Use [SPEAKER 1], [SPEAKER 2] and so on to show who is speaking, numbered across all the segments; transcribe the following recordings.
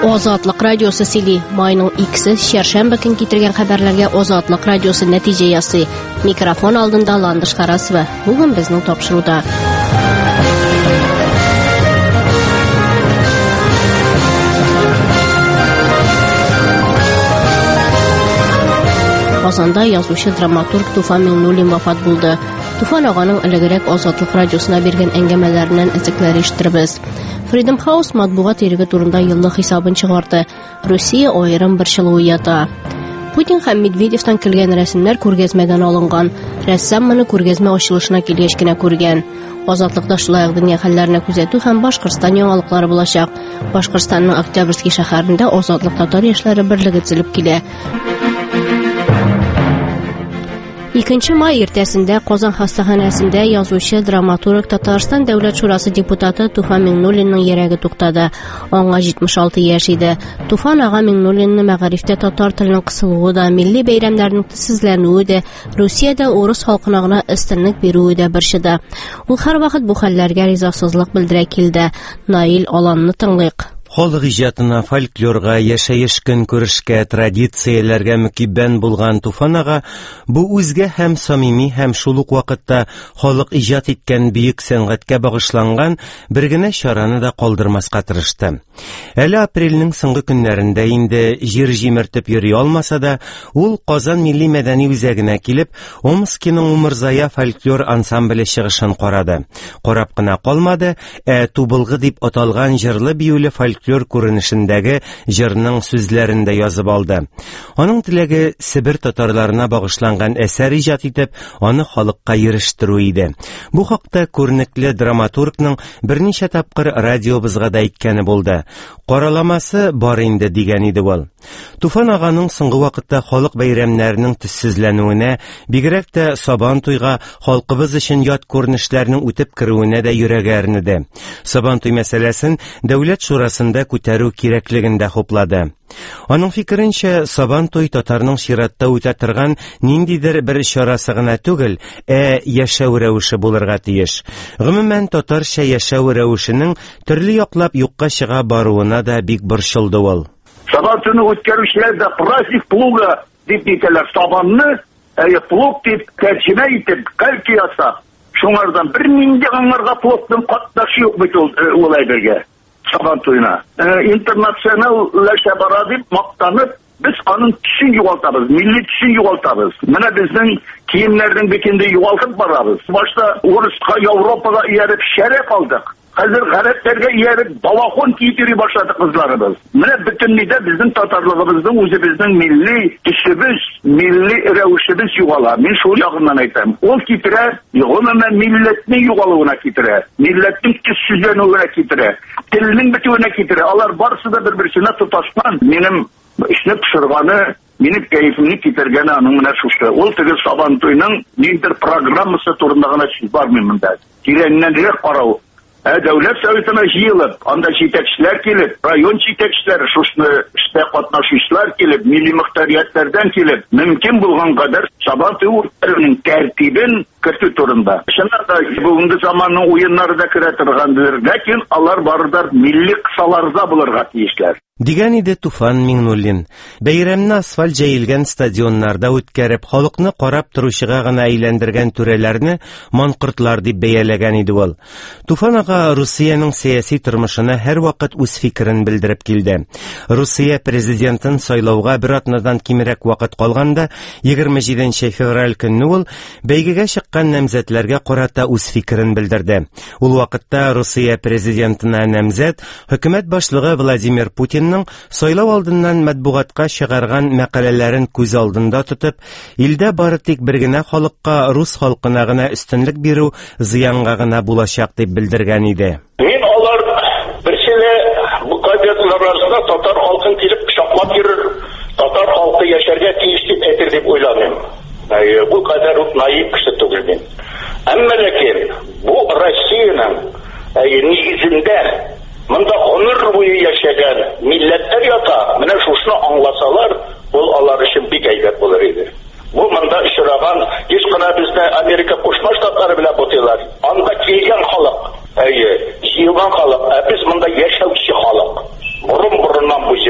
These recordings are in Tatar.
[SPEAKER 1] Азатлык радиосы сөйли. Майның 2-се шәршәмбе көн китергән хәбәрләргә Азатлык радиосы нәтиҗә ясый. Микрофон алдында Ландыш Карасова. Бүген безнең тапшыруда. Казанда язучы драматург Туфан Миңнуллин вафат булды. Туфан аганың элегрәк Азатлык радиосына биргән әңгәмәләреннән әзекләр ишеттербез. Freedom House матбугат иреге турында еллык хисабын чыгарды. Россия аерым борчылу уята. Путин һәм Медведевтан килгән рәсемнәр күргәзмәдән алынган. Рәссам моны күргәзмә ачылышына килгәч кенә күргән. Азатлыкта шулай ук дөнья хәлләренә күзәтү һәм Башкортстан яңалыклары булачак. Башкортстанның Октябрьский шәһәрендә Азатлык татар яшьләре берлеге төзелеп килә. 2 май иртәсендә Казан хастаханәсендә язучы драматург Татарстан Дәүләт Шурасы депутаты Туфан Миңнуллинның йөрәге туктады. Аңа 76 яшь иде. Туфан ага Миңнуллинны мәгарифтә татар теленең кысылуы да, милли бәйрәмнәрнең төссезләнүе дә, Русиядә урыс халкына гына өстенлек бирүе дә борчыды. Ул һәрвакыт бу хәлләргә ризасызлык белдерә килде. Наил Аланны тыңлыйк.
[SPEAKER 2] Халык иҗатына, фольклорга, яшәеш көнкүрешкә, традицияләргә мөкиббән булган Туфан ага бу үзгә һәм самими һәм шул ук вакытта халык иҗат иткән бөек сәнгатькә багышланган бер генә чараны да калдырмаска тырышты. Әле апрельнең соңгы көннәрендә инде җир җимертеп йөри алмаса да, ул Казан милли мәдәни үзәгенә килеп, Омскиның Умырзая фольклор ансамбле чыгышын карады. Карап кына калмады, Тубылгы дип аталган җырлы биюле фольклор күренешендәге җырның сүзләрен дә язып алды. Аның теләге Себер татарларына багышланган әсәр иҗат итеп, аны халыкка ирештерү иде. Бу хакта күренекле драматургның берничә тапкыр радиобызга да әйткәне булды. Караламасы бар инде дигән иде ул. Туфан аганың соңгы вакытта халык бәйрәмнәренең төссезләнүенә, бигрәк тә Сабан туйга халкыбыз өчен ят күренешләрнең үтеп керүенә дә йөрәге әрнеде. Сабан туй мәсьәләсен Дәүләт Шурасында күтәрү кирәклеген дә хуплады. Аның фикеренчә, Сабан туй татарның чиратта үтә торган ниндидер бер чарасы гына түгел, яшәү рәвеше булырга тиеш. Гомумән, татарча яшәү рәвешенең төрле яклап юкка чыга баруына да бик борчылды ул.
[SPEAKER 3] Сабан туйны үткәрүчеләр дә праздник плуга дип әйтәләр. Сабанны плуг дип тәрҗемә итеп, кальки ясап, шуңардан бер нинди аңарга плугның катнашы юк бит ул әйбергә. Сабан туйына. Интернационал ләшә бара дип мактанып, без аның төсен югалтабыз, милли төсен югалтабыз. Менә безнең киемнәрнең битендә югалтып барабыз. Башта урыска, Европага ияреп шәрәп алдык. Хәзер гарәпләргә ияреп балахон киеп йөри башлады кызларыбыз. Менә бөтенләйдә безнең татарлыгыбызның, үзебезнең милли төсебез, милли рәвешебез югала. Мин шул ягыннан әйтәм. Ул китерә, гомумән милләтне югалуына китерә, милләтнең төссезләнүенә китерә, телнең бетүенә китерә. Алар барысы да бер-берсенә тоташкан. Минем эшне пешергәне, минем кәефемне китергәне аның менә шушы. Ул теге Сабан туйның ниндер программасы турында гына сүз бармый монда. Тирәннәнрәк карау. Дәүләт советына җыелып, анда җитәкчеләр килеп, район җитәкчеләре, шушны эштә катнашучылар килеп, милли мөхтәриятләрдән килеп, мөмкин булган кадәр Сабан туй үртәрүнең тәртибен кертү турында. Шунда бүгенге заманның уеннары да керә торгандыр, ләкин алар барыдар милли кысаларда булырга тиешләр.
[SPEAKER 2] Дигән иде Туфан Миңнуллин. Бәйрәмне асфальт җәелгән стадионнарда үткәреп, халыкны карап торучыга гына әйләндергән түрәләрне манкортлар дип бәяләгән иде ул. Туфан ага Русиянең сәяси тормышына һәрвакыт үз фикерен белдереп килде. Русия президентын сайлауга бер атнадан кимрәк вакыт калганда, 27 февраль көнне ул бәйгегә чыккан намзәтләргә карата үз фикерен белдерде. Ул вакытта Русия президентына намзәт хөкүмәт башлыгы Владимир Путин сайлау алдыннан матбугатка чыгарган мәкаләләрен күз алдында тотып, илдә бары тик бер генә халыкка, рус халкына гына өстенлек бирү зыянга гына булачак дип белдергән иде.
[SPEAKER 4] Мин алар берсенә бу кадетлар арасында татар халкын килеп кочаклап йөрер, татар халкы яшәргә тиеш дип әйтер дип уйланым. Бу кадәр үк наив кеше түгел мин. Әмма ләкин бу Россиянең нигезендә монда гомер буе яшәгән милләтләр ята. Менә шушны аңласалар, ул алар өчен бик әйбәт булыр иде. Бу монда очраган, еш кына бездә Америка Кушма Штатлары белән бутыйлар. Анда килгән халык, җыелган халык, без монда яшәүче халык. Бурын-бурыннан бу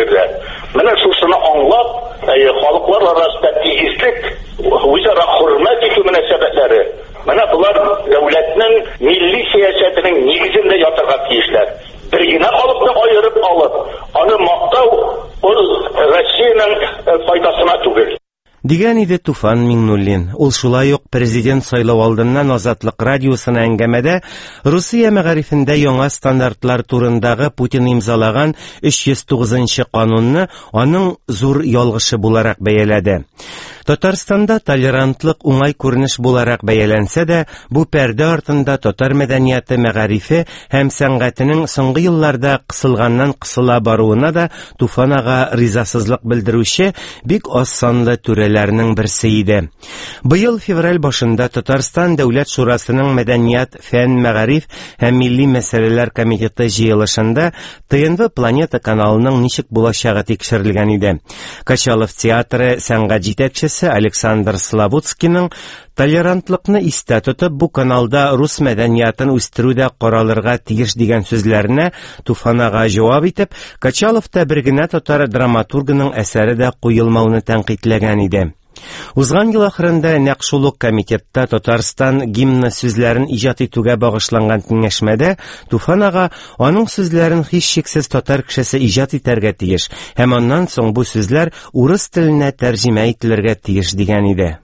[SPEAKER 2] Дигән иде Туфан Миңнуллин. Ул шулай ук президент сайлау алдыннан Азатлык радиосына әңгәмәдә Русия мәгарифендә яңа стандартлар турындагы Путин имзалаган 309-нчы канунны аның зур ялгышы буларак бәяләде. Татарстанда толерантлык уңай күренеш буларак бәяләнсә дә, бу пәрдә артында татар мәдәнияте, мәгарифе һәм сәнгатенең соңгы елларда кысылганнан кысыла баруына да Туфан ага ризасызлык белдерүче бик аз санлы түрәләрнең берсе иде. Быел февраль башында Татарстан Дәүләт Шурасының мәдәният, фән, мәгариф һәм милли мәсьәләләр комитеты җыелышында ТНВ Планета каналының ничек булачагы тикшерелгән иде. Качалов театры сәнгать җитәкчесе Александр Славутскийның толерантлыкны истә тотып, бу каналда рус мәдәниятын үстерүдә каралырга тиеш дигән сүзләренә Туфан ага җавап итеп, Качалов та бер генә татар драматургының әсәре дә куелмауны тәнкыйтьләгән иде. Узган ел ахырында нәкъ шул ук комитетта Татарстан гимны сүзләрен иҗат итүгә багышланган киңәшмәдә Туфан ага аның сүзләрен һичшиксез татар кешесе иҗат итәргә тиеш һәм аннан соң бу сүзләр урыс теленә тәрҗемә ителергә тиеш дигән иде.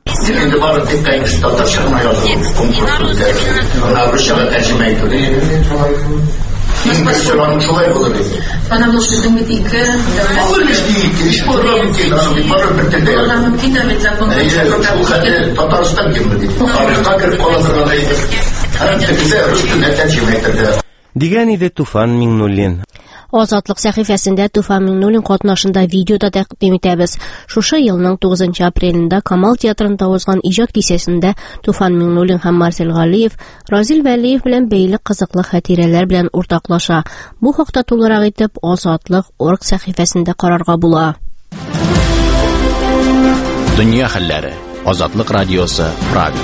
[SPEAKER 2] Дигән иде Туфан Миңнуллин.
[SPEAKER 1] Азатлык сәхифәсендә Туфан Миңнуллин катнашында видеода тәкъдим итәбез. Шушы елның 9 апрелендә Камал театрында узган иҗат кисәсендә Туфан Миңнуллин һәм Марсель Галиев Разил Вәлиев белән бәйле кызыклы хатирәләр белән уртаклаша. Бу хакта тулырак итеп Азатлык.орг сәхифәсендә карарга була.
[SPEAKER 5] Дөнья хәлләре. Азатлык радиосы Прага.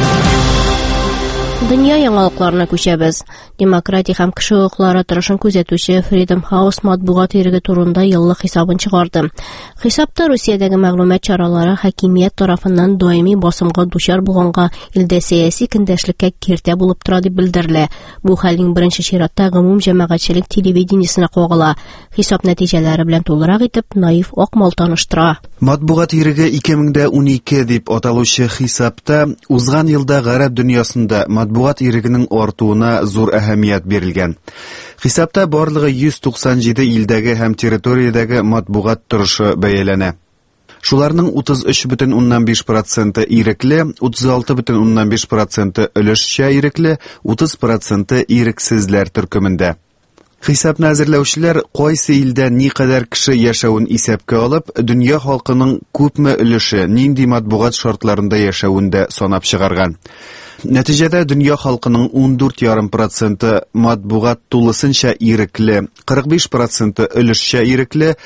[SPEAKER 1] Дөнья яңалыкларына күчәбез. Демократия һәм кеше хукуклары тырышын күзәтүче Freedom House матбугат иреге турында еллык хисабын чыгарды. Хисапта Русиядәге мәгълүмат чаралары хакимият тарафыннан даими басымга дучар булганга илдә сәяси көндәшлеккә киртә булып тора дип белдерелә. Бу хәлнең беренче чиратта гомум җәмәгатьчелек телевидениесенә кагыла. Хисап нәтиҗәләре белән тулырак итеп Наив Акмал таныштыра.
[SPEAKER 6] Матбугат иреге 2012 дип аталучы хисапта узган елда гарәп дөньясында матбугат ирегенең артуына зур әһәмият бирелгән. Хисапта барлыгы 197 илдәге һәм территориядәге матбугат торышы бәяләнә. Шуларның 33,5% ирекле, 36,5% өлешчә ирекле, 30% ирексезләр төркемендә. Хисапны әзерләүчеләр кайсы илдә никадәр кеше яшәвен исәпкә алып, дөнья халкының күпме өлеше нинди матбугат шартларында яшәвендә санап чыгарган. Нәтиҗәдә дөнья халкының 14,5% матбугат тулысынча ирекле, 45% өлешчә ирекле,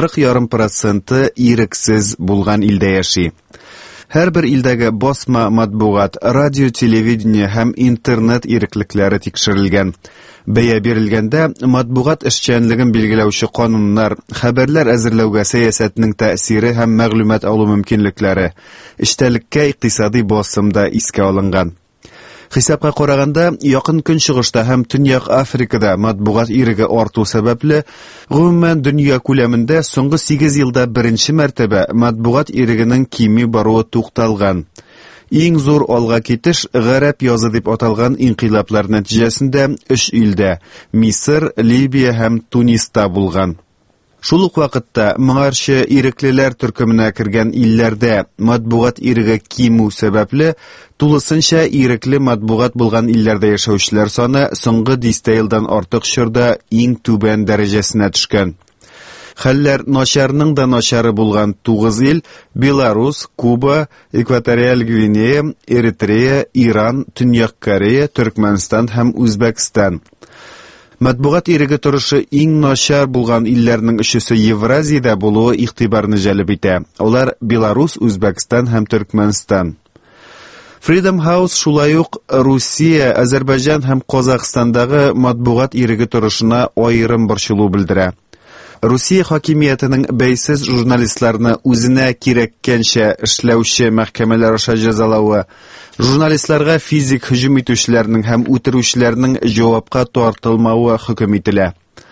[SPEAKER 6] 40,5% ирексез булган илдә яши. Һәрбер илдәге басма матбугат, радио, телевидение һәм интернет иреклекләре тикшерелгән. Бәя бирелгәндә матбугат эшчәнлеген билгеләүче кануннар, хәбәрләр әзерләүгә сәясәтнең тәэсире һәм мәгълүмат алу мөмкинлекләре, эштәлеккә икътисади басымда искә алынган. Хисапка караганда, якын көнчыгышта һәм Төньяк Африкада матбугат иреге арту сәбәпле, гомумән дөнья күләмендә соңгы 8 елда беренче мәртәбә матбугат ирегенең кими баруы тукталган. Иң зур алга китеш гарәп язы дип аталган инкыйлаблар нәтиҗәсендә 3 илдә – Мисыр, Либия һәм Туниста булган. Шул ук вакытта моңарчы иреклеләр төркеменә кергән илләрдә матбугат иреге кимү сәбәпле тулысынча ирекле матбугат булган илләрдә яшәүчеләр саны соңгы 10 елдан артык чорда иң түбән дәрәҗәсенә төшкән. Хәлләр начарның да начары булган 9 ил – Беларус, Куба, Экваториаль Гвинея, Эритрея, Иран, Төньяк Корея, Төркмәнстан һәм Үзбәкстан. Матбугат иреге торышы иң начар булган илләрнең өчесе Евразиядә булуы игътибарны җәлеп итә. Алар Беларус, Үзбәкстан һәм Төркмәнстан. Freedom House шулай ук Русия, Азәрбайҗан һәм Казакъстандагы матбугат иреге торышына аерым борчылу белдерә. Русия хакимиятының бәйсез журналистларны үзенә кирәккәнчә эшләүче мәхкәмәләр аша җәзалавы, журналистларга физик һөҗүм итүчеләрнең һәм үтерүчеләрнең җавапка тартылмавы хөкем ителә.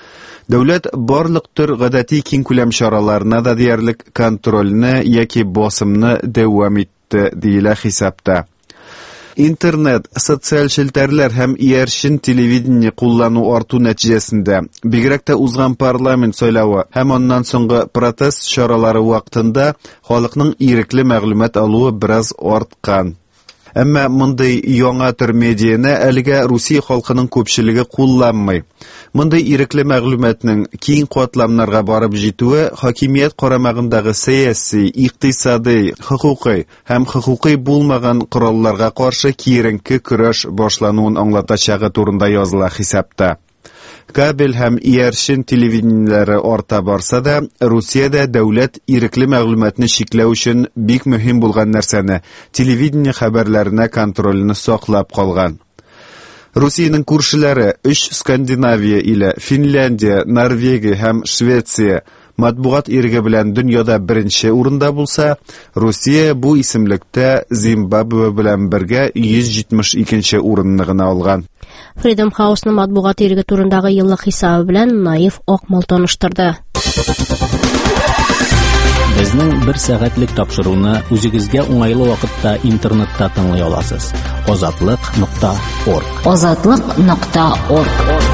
[SPEAKER 6] Дәүләт барлык төр гадәти киң күләм чараларына да диярлек контрольне яки басымны дәвам итте, диелә хисапта. Интернет, социаль челтәрләр һәм иярчен телевидение куллану арту нәтиҗәсендә, бигрәк тә узган парламент сайлавы һәм аннан соңгы протест чаралары вакытында халыкның ирекле мәгълүмат алуы бераз арткан. Әмма мондый яңа төр медианы әлегә Русия халкының күпчелеге кулланмый. Мондый ирекле мәгълүматның киң катламнарга барып җитүе хакимият карамагындагы сәяси, икътисади, хукукый һәм хукукый булмаган коралларга каршы киеренке көрәш башлануын аңлатачагы турында языла хисапта. Кабель һәм иярчен телевидениеләре арта барса да, Русиядә дәүләт ирекле мәгълүматны чикләү өчен бик мөһим булган нәрсәне, телевидение хәбәрләренә контрольны саклап калган. Русиянең күршеләре 3 Скандинавия иле, Финляндия, Норвегия һәм Швеция матбугат иреге белән дөньяда беренче урында булса, Русия бу исемлектә Зимбабве белән бергә 172нче урынны гына алган.
[SPEAKER 1] Freedom House-ның матбугат иреге турындагы еллык хисабы белән Наив Акмал таныштырды.
[SPEAKER 5] Безнең 1 сәгатьлек тапшыруны үзегезгә уңайлы вакытта интернетта тыңлый аласыз. Ozatliq.org.
[SPEAKER 7] Ozatliq.org.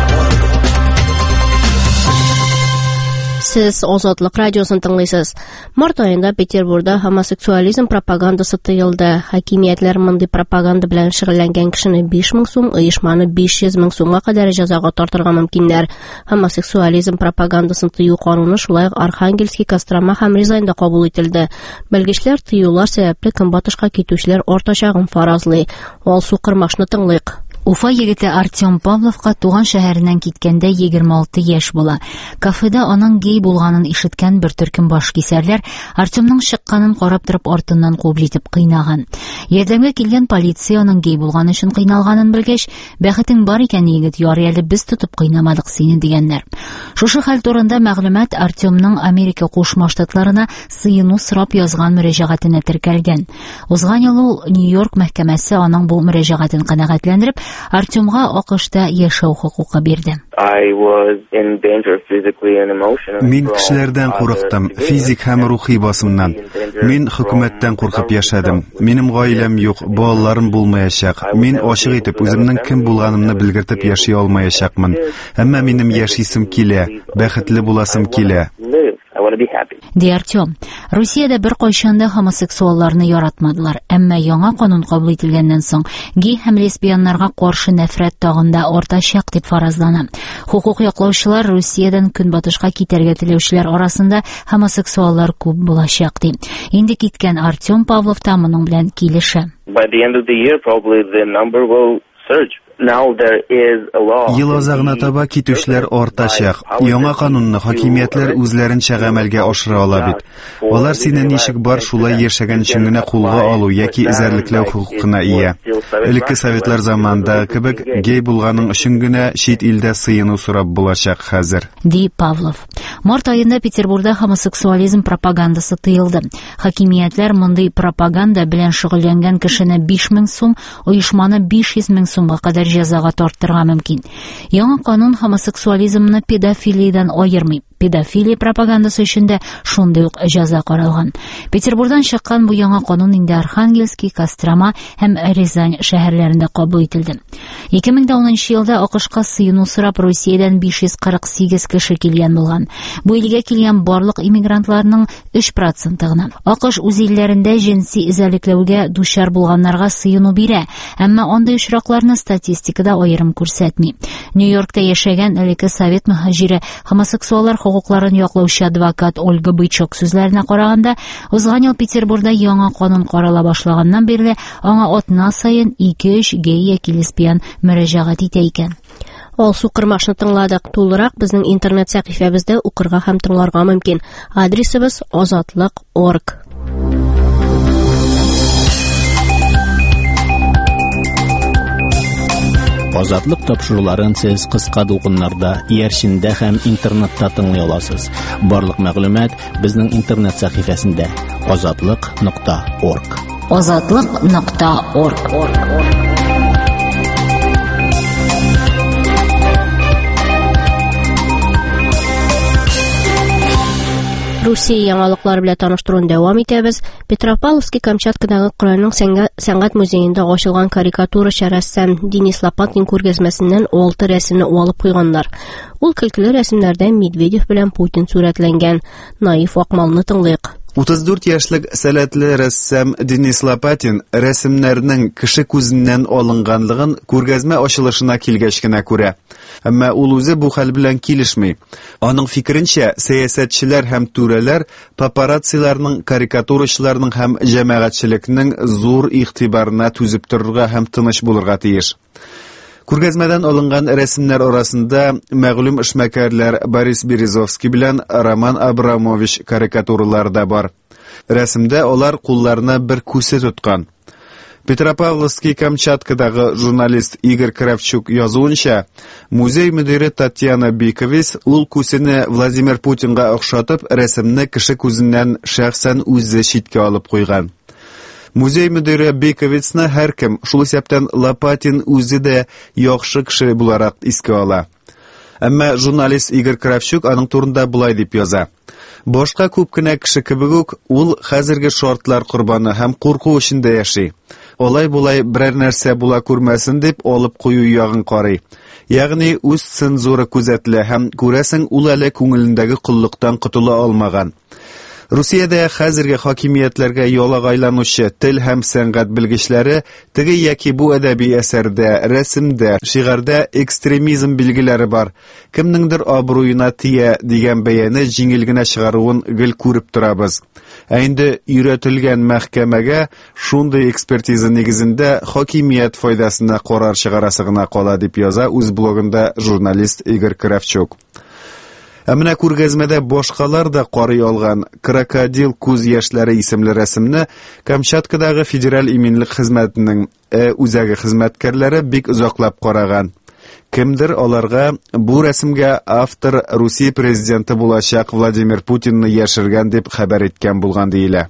[SPEAKER 1] Сез Озатлык радиосын тыңлыйсыз. Март айында Петербургда homosексуализм пропагандасы тыелды. Хакимиятләр мондый пропаганда белән шөгыльләнгән кешене 5000 сум, оешманы 500 мең сумга кадәр җәзага тартырга мөмкиннәр. Homosексуализм пропагандасын тыю кануны шулай Архангельский, Кострома һәм Рязаньда кабул ителде. Белгечләр тыюлар сәбәпле көнбатышка китүчеләр артачагын фаразлый. Алсу Кырмашны тыңлыйк.
[SPEAKER 7] Уфа егете Артем Павловка туган шәһәреннән киткәндә 26 яшь була. Кафеда аның гей булганын ишеткән бер төркем башкисәрләр Артемның чыкканын карап торып артыннан куып җитеп кыйнаган. Ярдәмгә килгән полиция аның гей булганы өчен кыйналганын белгәч, бәхетең бар икән, егет, ярый әле без тотып кыйнамадык сине дигәннәр. Шушы хәл турында мәгълүмат Артемның Америка Кушма Штатларына сыйыну сорап язган мөрәҗәгатенә теркәлгән. Узган ел ул Нью-Йорк мәхкәмәсе аның бу мөрәҗәгатен канәгатьләндереп, Артемга АКШта яшәү хукукы бирде.
[SPEAKER 6] Мин кешеләрдән курыктым, физик һәм рухи басымнан. Мин хөкүмәттән куркып яшәдем. Минем гаиләм юк, балаларым булмаячак. Мин ачык итеп үземнең кем булганымны белгертеп яши алмаячакмын. Әмма минем яшисем килә, бәхетле буласым килә.
[SPEAKER 7] Ди Артем. Русиядә бер кайчанда homосексуалларны яратмадылар, әмма яңа канун кабул ителгәннән соң гей һәм лесбияннарга каршы нәфрәт тагында артачак дип фаразлана. Хукук яклаучылар Русиядән көнбатышка китәргә теләүчеләр арасында homосексуаллар күп булачак ди. Инде киткән Артем Павлов та моның белән килешә.
[SPEAKER 8] By the end of the year, probably the number will surge.
[SPEAKER 6] Ел азагына таба китүчләр артачак. Яңа канунны хакимиятләр үзләренчә гамәлгә ашыра ала бит. Алар сине ничек бар шулай яшәгән өчен генә кулга алу яки эзәрлекләү хукукына ия. Элекке советлар заманында кебек гей булганың өчен генә чит илдә сыйыну сорап булачак хәзер.
[SPEAKER 7] Ди Павлов. Март айында Петербургда homосексуализм пропагандасы тыелды. Хакимиятләр мондый пропаганда белән шөгыльләнгән кешене 5000 сум, оешманы 500 мең сумга кадәр җәзага тартырга мөмкин. Яңа канун homосексуализмны педофилиядән аермый. Педофилия пропагандасы өчен дә шундый ук җәза каралган. Петербургдан чыккан бу яңа канун инде Архангельский, Кострома һәм Рязань шәһәрләрендә кабул ителде. 2010 елда АКШка сыйыну сорап Русиядән 548 кеше килгән булган. Бу илгә килгән барлык иммигрантларның 3% гына. АКШ үз илләрендә җинси изәлекләүгә дучар булганнарга сыйыну бирә, әмма андый очракларны статистикада аерым күрсәтми. Нью-Йоркта яшәгән элекке совет мөхаҗире homосексуаллар хукукларын яклаучы адвокат Ольга Бычок сүзләренә караганда, узган ел Петербургда яңа канун карала башлаганнан бирле аңа атна сайын 2-3 гей яки лесбиян мөрәҗәгать итә икән.
[SPEAKER 1] Алсу Кырмашны тыңладык. Тулырак безнең интернет сәхифәбездә укырга һәм тыңларга мөмкин. Адресыбыз ozatliq.org.
[SPEAKER 5] Азатлык тапшыруларын сез кыска дулкыннарда, иярчендә һәм интернетта тыңлый аласыз. Барлык мәгълүмат безнең интернет сәхифәсендә ozatliq.org.
[SPEAKER 7] Ozatliq.org.
[SPEAKER 1] Русия яңалыклары белән таныштыруын дәвам итәбез. Петропавловск-Камчаткадагы Кырайның сәнгать музеенда ачылган карикатурачы рәссам Денис Лопаткин күргәзмәсеннән 6 рәсемне алып куйганнар. Ул көлкеле рәсемнәрдә Медведев белән Путин сурәтләнгән. Наив Акмалны тыңлыйк.
[SPEAKER 6] 34 яшьлек сәләтле рәссам Денис Лопатин рәсемнәрнең кеше күзеннән алынганлыгын күргәзмә ачылышына килгәч кенә күрә. Әмма ул үзе бу хәл белән килешми. Аның фикеренчә, сәясәтчеләр һәм түрәләр папарацциларның, карикатурачыларның һәм җәмәгатьчелекнең зур игътибарына түзеп торырга һәм тыныч булырга тиеш. Күргәзмәдән алынган рәсемнәр арасында мәгълүм эшмәкәрләр Борис Березовский белән Роман Абрамович карикатуралары да бар. Рәсемдә алар кулларына бер күсе тоткан. Петропавловск-Камчаткадагы журналист Игорь Кравчук язуынча, музей мөдире Татьяна Биковис ул күсене Владимир Путинга охшатып, рәсемне кеше күзеннән шәхсән үзе читкә алып куйган. Музей мөдире Биковицны һәркем, шул исәптән Лопатин үзе дә яхшы кеше буларак искә ала. Әмма журналист Игорь Кравчук аның турында булай дип яза. Башка күп кенә кеше кебек үк ул хәзерге шартлар корбаны һәм курку эчендә яши. Олай-булай берәр нәрсә була күрмәсен дип алып кую ягын карый. Ягъни үз цензура күзәтелә һәм күрәсең ул әле күңелендәге куллыктан котыла алмаган. Русиядә хәзерге хакимиятләргә ялагайланучы тел һәм сәнгать белгечләре теге яки бу әдәби әсәрдә, рәсемдә, шигырьдә экстремизм билгеләре бар. Кемнеңдер абруена тия дигән бәяне җиңел генә чыгаруын гел күреп торабыз. Ә инде өйрәтелгән мәхкәмәгә шундый экспертиза нигезендә хакимият файдасына карар чыгарасы гына кала дип яза үз блогында журналист Игорь Кравчук. Ә менә күргәзмәдә башкалар да карый алган «Крокодил күз яшьләре» исемле рәсемне Камчаткадагы федераль иминлек хезмәтенең үзәге хезмәткәрләре бик озаклап караган. Кемдер аларга бу рәсемгә автор Русия президенты булачак Владимир Путинны яшергән дип хәбәр иткән булган диелә.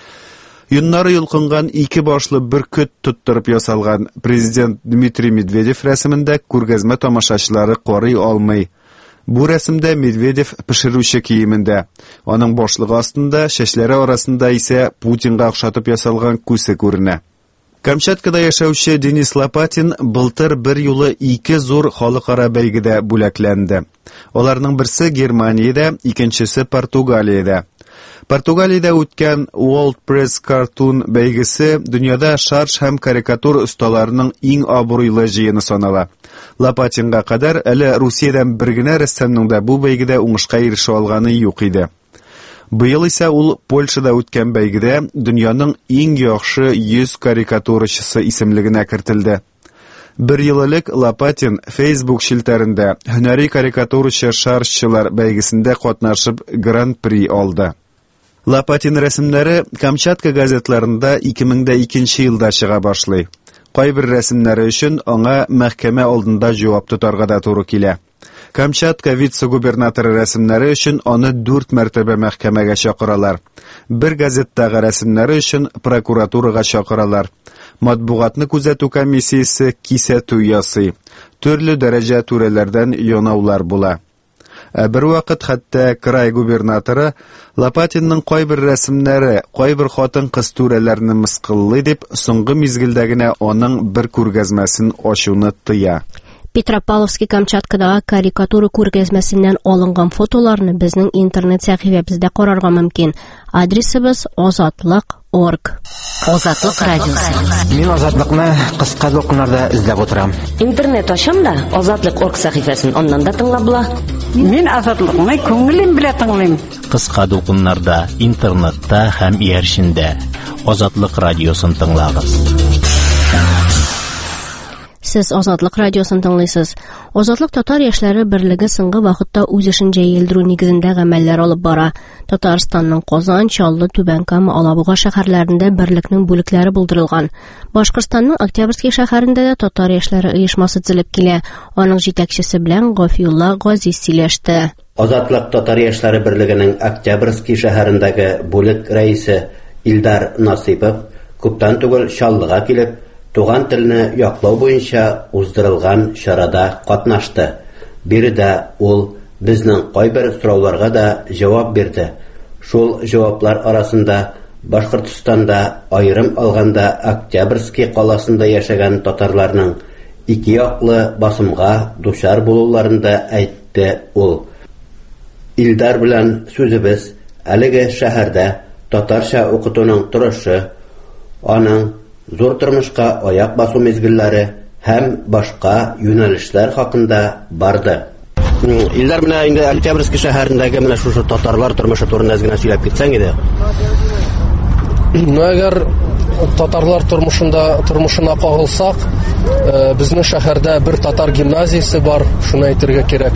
[SPEAKER 6] Юннары йолкынган ике башлы бөркет тоттырып ясалган президент Дмитрий Медведев рәсемендә күргәзмә тамашачылары карый алмый. Бу рәсемдә Медведев пешерүче киемендә. Аның башлыгы астында, чәчләре арасында исә Путинга охшатып ясалган күсе күренә. Камчаткада яшәүче Денис Лопатин былтыр бер юлы 2 зур халыкара бәйгедә бүләкләнде. Аларның берсе Германиядә, икенчесе Португалиядә. Португалиядә үткән World Press Cartoon бәйгесе дөньяда шарж һәм карикатур осталарының иң абруйлы җыены санала. Лопатинга кадәр әле Русиядән бер генә рәссамның да бу бәйгедә уңышка ирешә алганы юк иде. Быел исә ул Польшада үткән бәйгедә дөньяның иң яхшы 100 карикатурачысы исемлегенә кертелде. Бер ел элек Лопатин Facebook шилтәрендә һөнәри карикатурачы шаржчылар бәйгесендә катнашып Гран-при алды. Лопатин рәсемнәре Камчатка газетларында 2002 елда чыга башлый. Кайбер рәсемнәре өчен аңа мәхкәмә алдында җавап тотарга да туры килә. Камчатка вице-губернаторы рәсемнәре өчен аны 4 мәртәбә мәхкәмәгә чакыралар. Бер газеттагы рәсемнәре өчен прокуратурага чакыралар. Матбугатны күзәтү комиссиясе кисәтү ясый. Төрле дәрәҗә түрәләрдән янаулар була. Бер вакыт хәтта край губернаторы Лопатинның кайбер рәсемнәре, кайбер хатын-кыз түрәләрне мыскыллый дип, соңгы мизгелдә генә аның бер күргәзмәсен ачуны тыя.
[SPEAKER 1] Петропавловск-Камчаткадагы карикатура күргәзмәсеннән алынган фотоларны безнең интернет сәхифәбездә карарга мөмкин. Адресыбыз azatlıq.org.
[SPEAKER 7] Азатлык радиосы.
[SPEAKER 9] Мин Азатлыкны кыска докумнарда эзләп утырам.
[SPEAKER 10] Интернет ачам да azatlıq.org сәхифәсен аннан да тыңлап була.
[SPEAKER 11] Мин Азатлыкны күңелем белән тыңлыйм.
[SPEAKER 5] Кыска докумнарда, интернетта һәм иярчендә Азатлык радиосын тыңлагыз.
[SPEAKER 1] Сез Азатлык радиосын тыңлыйсыз. Азатлык татар яшьләре берлеге соңгы вакытта үз эшен җәелдерү нигезендә гамәлләр алып бара. Татарстанның Казан, Чаллы, Түбәнкама, Алабуга шәһәрләрендә берлекнең бүлекләре булдырылган. Башкортстанның Октябрьский шәһәрендә дә татар яшьләре оешмасы төзелеп килә. Аның җитәкчесе белән Гафиулла Газиз сөйләште.
[SPEAKER 12] Азатлык татар яшьләре берлегенең Октябрьский шәһәрендәге бүлек рәисе Илдар Насипов күптән түгел Чаллыга килеп туган телне яклау буенча уздырылган чарада катнашты. Биредә ул безнең кайбер сорауларга да җавап бирде. Шул җаваплар арасында Башкортстанда айрым алганда Октябрьский каласында яшәгән татарларның ике яклы басымга дучар булуларында әйтте ул. Илдар белән сүзебез әлеге шәһәрдә татарча укытуның торышы, аның зур тормышка аяк басу мизгелләре һәм башка юнәлешләр хакында барды. Илдар менә инде Октябрьский шәһәрендәге менә шушы татарлар тормышы турында генә сөйләп китсәң иде.
[SPEAKER 13] Әгәр татарлар тормышына кагылсак, безнең шәһәрдә бер татар гимназиясе бар, шуны әйтергә кирәк.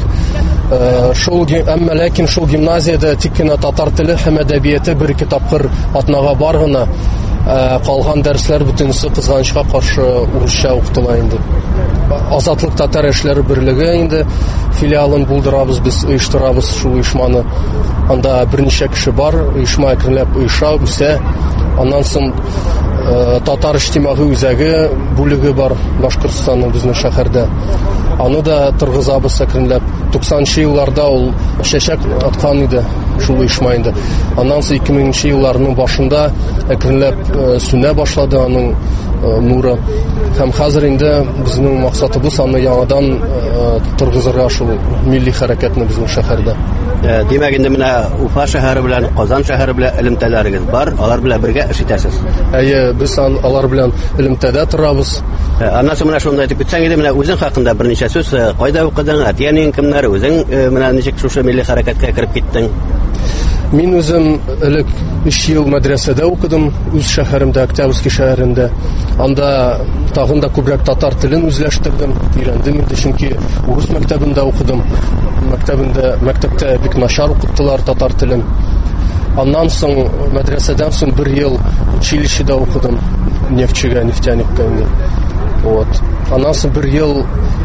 [SPEAKER 13] Әмма ләкин шул гимназиядә тик кенә татар теле һәм әдәбияты бер-ике тапкыр атнага бар гына, калган дәресләр бөтенесе кызганычка каршы урысча укытыла инде. Азатлык татар эшләре берлеге инде филиалын булдырабыз, без оештырабыз шул оешманы. Анда берничә кеше бар, оешма әкренләп оеша, үсә. Аннан соң татар иҗтимагый үзәге бүлеге бар Башкортстанның безнең шәһәрдә. Аны да тыргызабыз әкренләп. 90-нчы елларда ул чәчәк аткан иде шул оешма инде. Аннан соң 2000-нчы елларның башында әкренләп сүнә башлады аның нуры. Һәм хәзер инде безнең максатыбыз аны яңадан тыргызырга шул милли хәрәкәтне безнең шәһәрдә.
[SPEAKER 12] Димәк инде менә Уфа шәһәре белән Казан шәһәре белән элемтәләрегез бар, алар белән бергә эш итәсез.
[SPEAKER 13] Әйе, без алар белән элемтәдә торабыз.
[SPEAKER 12] Аннан соң менә шунда әйтеп китсәң иде, менә үзең хакында берничә сүз, кайда укыдың, әтиәнең кемнәр, үзең менә ничек шушы милли хәрәкәткә кирип киттең?
[SPEAKER 13] Мин үзем элек 3 ел мәдрәсәдә укыдым, үз шәһәремдә, Октябрьский шәһәрендә. Анда тагын да күбрәк татар телен үзләштердем, өйрәндем инде, чөнки урыс мәктәбендә укыдым. Мәктәптә бик начар укыттылар татар телен. Аннан соң мәдрәсәдән соң 1 ел училищеда укыдым, нефтяникка инде. Вот. Аннан соң 1 ел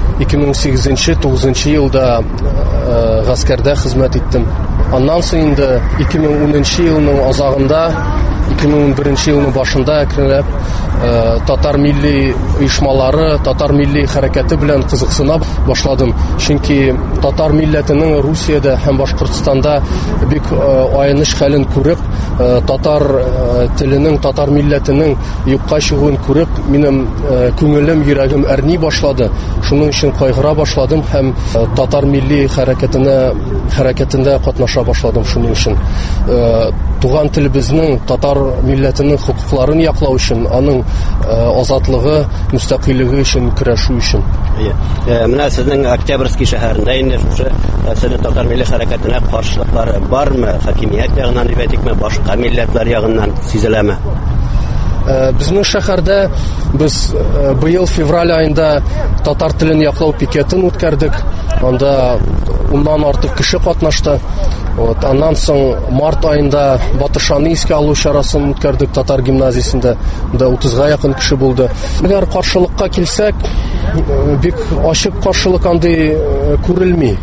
[SPEAKER 13] 2008-9 елда гаскәрдә хезмәт иттем. Аннан соң инде 2010 елның азагында, 2011 елның башында әкренләп татар милли оешмалары, татар милли хәрәкәте белән кызыксына башладым. Чөнки татар милләтенең Русиядә һәм Башкортстанда бик аныш хәлен күреп, татар теленең, татар милләтенең юкка чыгуын күреп, минем күңелем, йөрәгем әрни башлады. Шуның өчен кайгыра башладым һәм татар милли хәрәкәтендә катнаша башладым шуның өчен. Туган телебезнең, татар милләтенең хокукларын яклау өчен, аның азатлыгы, мустақиллеге өчен көрәшү өчен.
[SPEAKER 12] Менә сезнең Октябрьский шәһәрендә инде шушы сезнең татар милли хәрәкәтенә каршылыклар бармы? Хакимият ягыннан дибәтикме, башка милләтләр ягыннан сизеләме?
[SPEAKER 13] Безнең шәһәрдә без быел февраль айында татар телен яклау пикетын үткәрдек. Анда 10-нан артык кеше катнашты. Вот, аннан соң март айында Батыршаны искә алу чарасын үткәрдек татар гимназиясендә. Анда 30-га якын кеше булды. Әгәр каршылыкка килсәк, бик ачык каршылык андый күренми.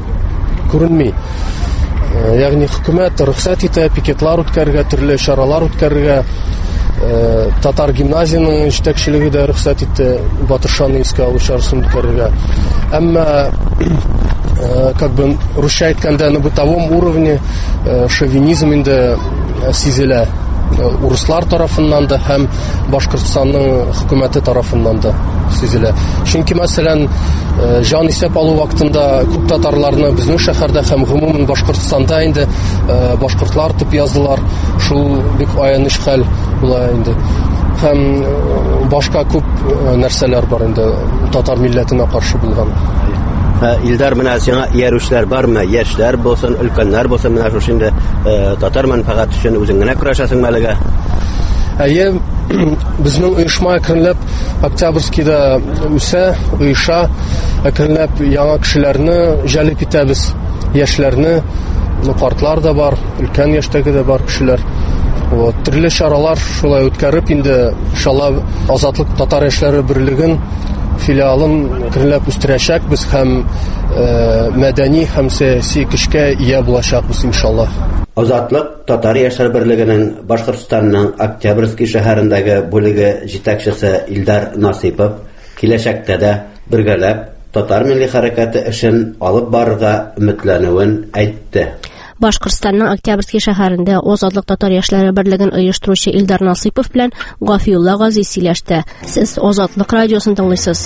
[SPEAKER 13] Ягъни хөкүмәт рөхсәт итә пикетлар үткәрергә, төрле чаралар үткәрергә. Татар гимназияның җитәкчелеге дә рөхсәт итте Батыршаны искә алу чарасын үткәрергә. Әмма русча әйткәндә на бытовом уровне шовинизм инде сизелә. Урыслар тарафыннан да һәм Башкортстанның хөкүмәте тарафыннан да сизелә. Чөнки мәсәлән, җан исәп алу вакытында күп татарларны безнең шәһәрдә һәм гомумән Башкортстанда инде башкортлар дип яздылар. Шул бик аяныч хәл була инде. Һәм башка күп нәрсәләр бар инде татар милләтенә каршы булган.
[SPEAKER 12] Илдар, менә сиңа иярүчләр бармы? Яшьләр булсын, өлкәннәр булсын, менә шушы инде татар мәнфәгать өчен үзең генә көрәшәсеңме әлегә?
[SPEAKER 13] Әйе, безнең оешма әкренләп Октябрьскийда үсә, оеша, әкренләп яңа кешеләрне җәлеп итәбез, яшьләрне, картлар да бар, өлкән яшьтәге дә бар кешеләр. Вот, төрле чаралар шулай үткәреп инде, иншалла, Азатлык татар яшьләре берлеген филиалын әкренләп үстерәчәкбез һәм мәдәни һәм сәяси көчкә ия булачакбыз иншалла.
[SPEAKER 12] Азатлык татар яшьләр берлегенең Башкортстанның Октябрьский шәһәрендәге бүлеге җитәкчесе Илдар Насыйпов киләчәктә дә бергәләп татар милли хәрәкәте эшен алып барырга өметләнүен әйтте.
[SPEAKER 1] Башкортстанның Октябрьский шәһәрендә Азатлык татар яшьләре берлеген оештыручы Илдар Насыйпов белән Гафиулла Газиз сөйләште. Сез Азатлык радиосын тыңлыйсыз.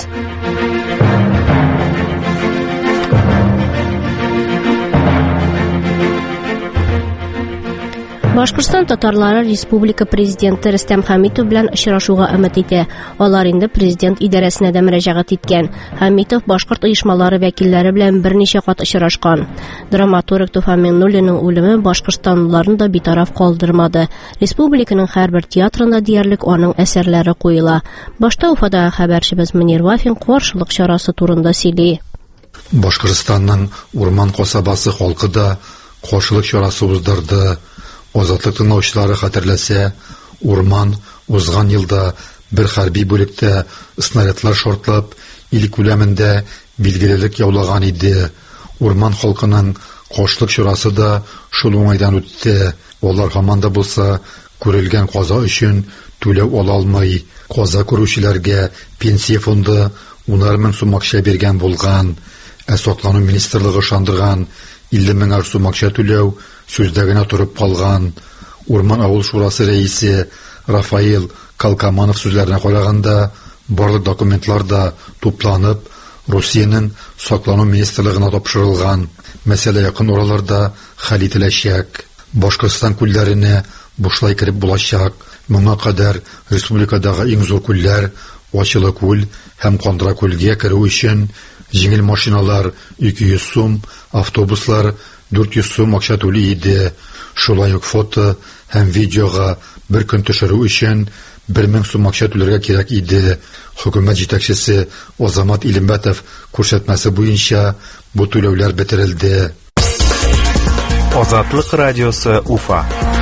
[SPEAKER 1] Башкортстан татарлары республика президенты Рөстәм Хәмитов белән очрашуга өмет итә. Алар инде президент идарәсенә дә мөрәҗәгать иткән. Хәмитов башкорт оешмалары вәкилләре белән берничә кат очрашкан. Драматург Туфан Миңнуллинның үлеме башкортстанлыларны да битараф калдырмады. Республиканың һәрбер театрында диярлек аның әсәрләре куела. Башта Уфада хәбәрчебез Мөнир Вафин каршылык чарасы турында сөйли.
[SPEAKER 14] Башкортстанның Урман касабасы халкы да каршылык чарасы уздырды. Азатлык тыңлаучылары хәтерләсә, Урман узган елда бер хәрби бүлектә снарядлар шартлап, ил күләмендә билгелелек яулаган иде. Урман халкының каршылык чарасы да шул уңайдан үтте. Алар һаман да булса күрелгән каза өчен түләү ала алмый. Каза күрүчеләргә пенсия фонды 10 мең сум акча биргән булган. Саклану министрлыгы шандырган 50 мең сум акча түләү сүздә генә турып калган. Урман авыл шурасы рәисе Рафаил Калкаманов сүзләренә караганда, барлык документлар да тупланып, Русиянең саклану министрлыгына тапшырылган. Мәсьәлә якын ураларда хәл ителәчәк. Башкортстан күлләренә бушлай кирип булачак. Моңа кадәр республикадагы иң зур күлләр Ачылы күл һәм Кандыра күлгә керү өчен җиңел машиналар 200 сум, автобуслар 400 сум акча түли иде. Шулай ук фото һәм видеога бер көн төшерү өчен 1000 сум акча түләргә кирәк иде. Хөкүмәт җитәкчесе Азамат Илембәтов күрсәтмәсе буенча бу түләүләр бетерелде.
[SPEAKER 2] Азатлык радиосы Уфа.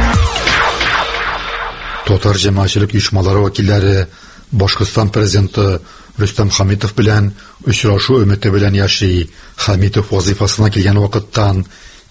[SPEAKER 14] Татар җәмәгатьчелек оешмалары вәкилләре Башкортстан президенты Рөстәм Хәмитов белән очрашу өмете белән яши. Хәмитов вазифасына килгән вакыттан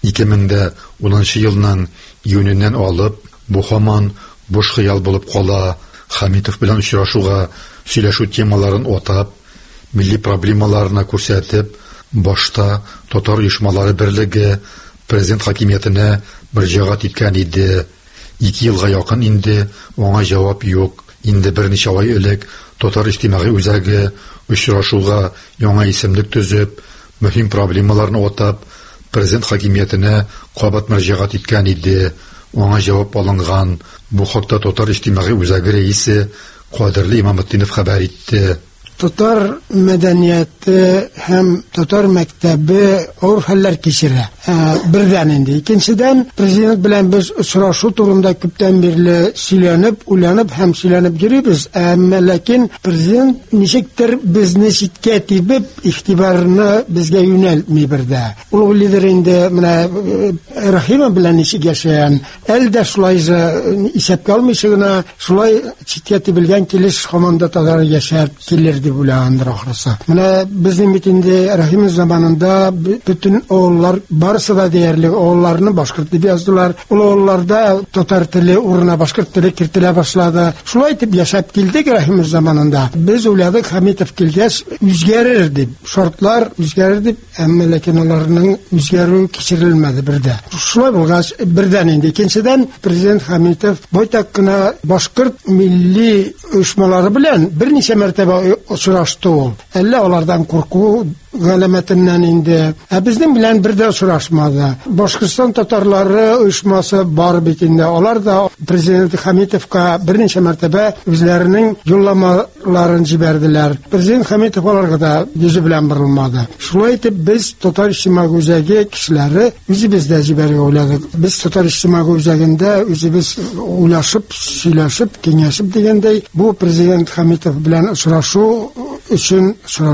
[SPEAKER 14] 2010 елның июненнән алып, бу һаман буш хыял булып кала. Хәмитов белән очрашуга сөйләшү темаларын атап, милли проблемаларына күрсәтеп, башта татар оешмалары берлеге президент хакимиятенә мөрәҗәгать иткән иде. 2 елга якын инде аңа җавап юк. Инде берничә ай элек татар иҗтимагый үзәге очрашуга яңа исемлек төзеп, мөһим проблемаларны атап, президент хакимиятенә кабат мөрәҗәгать иткән иде. Аңа җавап алынган. Бу хакта татар иҗтимагый үзәге рәисе Кадерле Имаметдинов хәбәр итте.
[SPEAKER 15] Татар мәдәнияте һәм татар мәктәбе авыр хәлләр кичерә. Бердән инде. Икенчедән, президент белән без очрашу турында күптән бирле сөйләнеп, уйланып һәм сөйләнеп йөрибез. Әмма ләкин президент ничектер безне читкә тибеп, игътибарны безгә юнәлтми бердә. Ул лидер инде менә Рахимов белән ничек яшәгән, әлдә шулай исәпкә алмыйча гына шулай читкә тибелгән килеш һаманда татар яшәп килер дип уйлагандыр ахрысы. Менә безнең бит инде Рахимов заманында бүтән авыллар барысы да диярлек авылларны башкорт дип яздылар. Ул авылларда татар теле урынына башкорт теле кертелә башлады. Шулай итеп яшәп килдек Рахимов заманында. Без уйладык Хәмитов килгәч үзгәрер дип, шартлар үзгәрер дип, әмма ләкин аларның үзгәрү кичерелмәде бердә. Шулай булгач бердән инде. Икенчедән президент Хәмитов байтак кына башкорт милли оешмалары белән берничә мәртәбә очрашты ул. Әллә алардан курку галәмәтеннән инде. Безнең белән бердә очрашмады. Башкортстан татарлары оешмасы бар бит инде. Алар да президент Хәмитовка берничә мәртәбә үзләренең юлламаларын җибәрделәр. Президент Хәмитов аларга да йөзе белән борылмады. Шулай итеп без татар иҗтимагый үзәге кешеләре үзебез дә җибәргә уйладык. Без татар иҗтимагый үзәгендә үзебез уйлашып, сөйләшеп, киңәшеп дигәндәй, бу президент Хәмитов белән очрашу өчен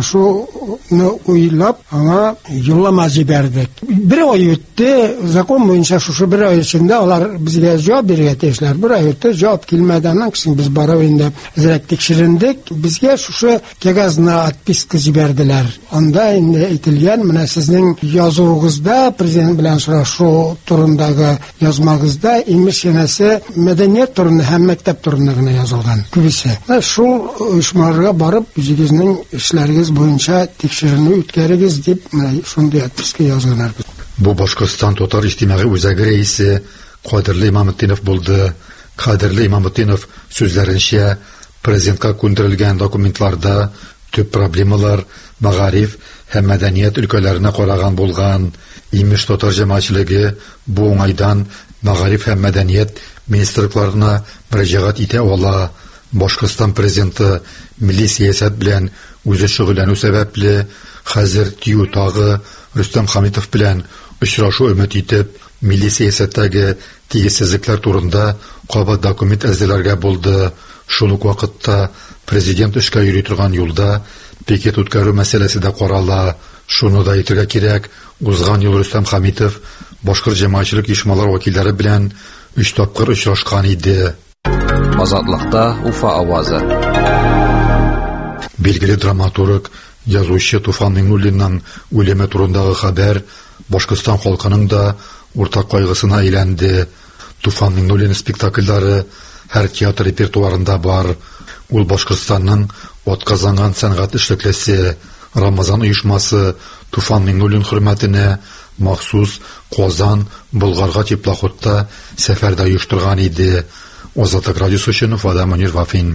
[SPEAKER 15] очрашуны уйлап, аңа юллама җибәрдек. Бер ай үтте, закон буенча шушы бер ай эчендә алар безгә җавап бирергә тиешләр. Бер ай үтте, җавап килмәгәннән соң без барып инде зрәк тикшерендек. Безгә шушы кәгазьне отписка җибәрделәр. Анда инде әйтелгән, менә сезнең язуыгызда президент белән очрашу турындагы язмагызда имеш янәсе мәдәният турында һәм мәктәп турында гына язылган. Күбесе. Шул оешмаларга барып, үзегезнең эшләрегез буенча тикшеренү үткәрегез дип, менә шундый отписка язганнар.
[SPEAKER 14] Бу Башкортстан татар иҗтимагый үзәге рәисе Кадерле Имамутдинов булды. Кадерле Имамутдинов сүзләренчә, президентка күндерелгән документларда төп проблемалар мәгариф һәм мәдәният өлкәләренә караган булган. Имеш татар җәмәгатьчелеге бу уңайдан мәгариф һәм мәдәният министрлыкларына мөрәҗәгать итә ала. Башкортстан президенты милли сиясәт белән үзе шөгыльләнү сәбәпле хәзер тию тагы Рөстәм Хәмитов белән очрашу өмет итеп, милли сиясәттәге тигезсезлекләр турында кабат документ әзерләргә булды. Шул ук вакытта президент эшкә йөри торган юлда пикет үткәрү мәсьәләсе дә карала. Шуны да әйтергә кирәк, узган ел Рөстәм Хәмитов башкорт җәмәгатьчелек оешмалар вәкилләре белән 3 тапкыр очрашкан иде.
[SPEAKER 16] Азатлыкта Уфа авазы.
[SPEAKER 14] Билгеле драматург, язучы Туфан Миңнуллинның үлеме турындагы хәбәр Башкортстан халкының да уртак кайгысына әйләнде. Туфан Миңнуллин спектакльләре һәр театр репертуарында бар. Ул Башкортстанның атказанган сәнгать эшлеклесе Рамазан оешмасы Туфан Миңнуллин хөрмәтенә махсус Казан, Болгарга теплоходта сәфәрдә оештырган иде. Азатлык радиосы өчен Уфада Мөнир Вафин.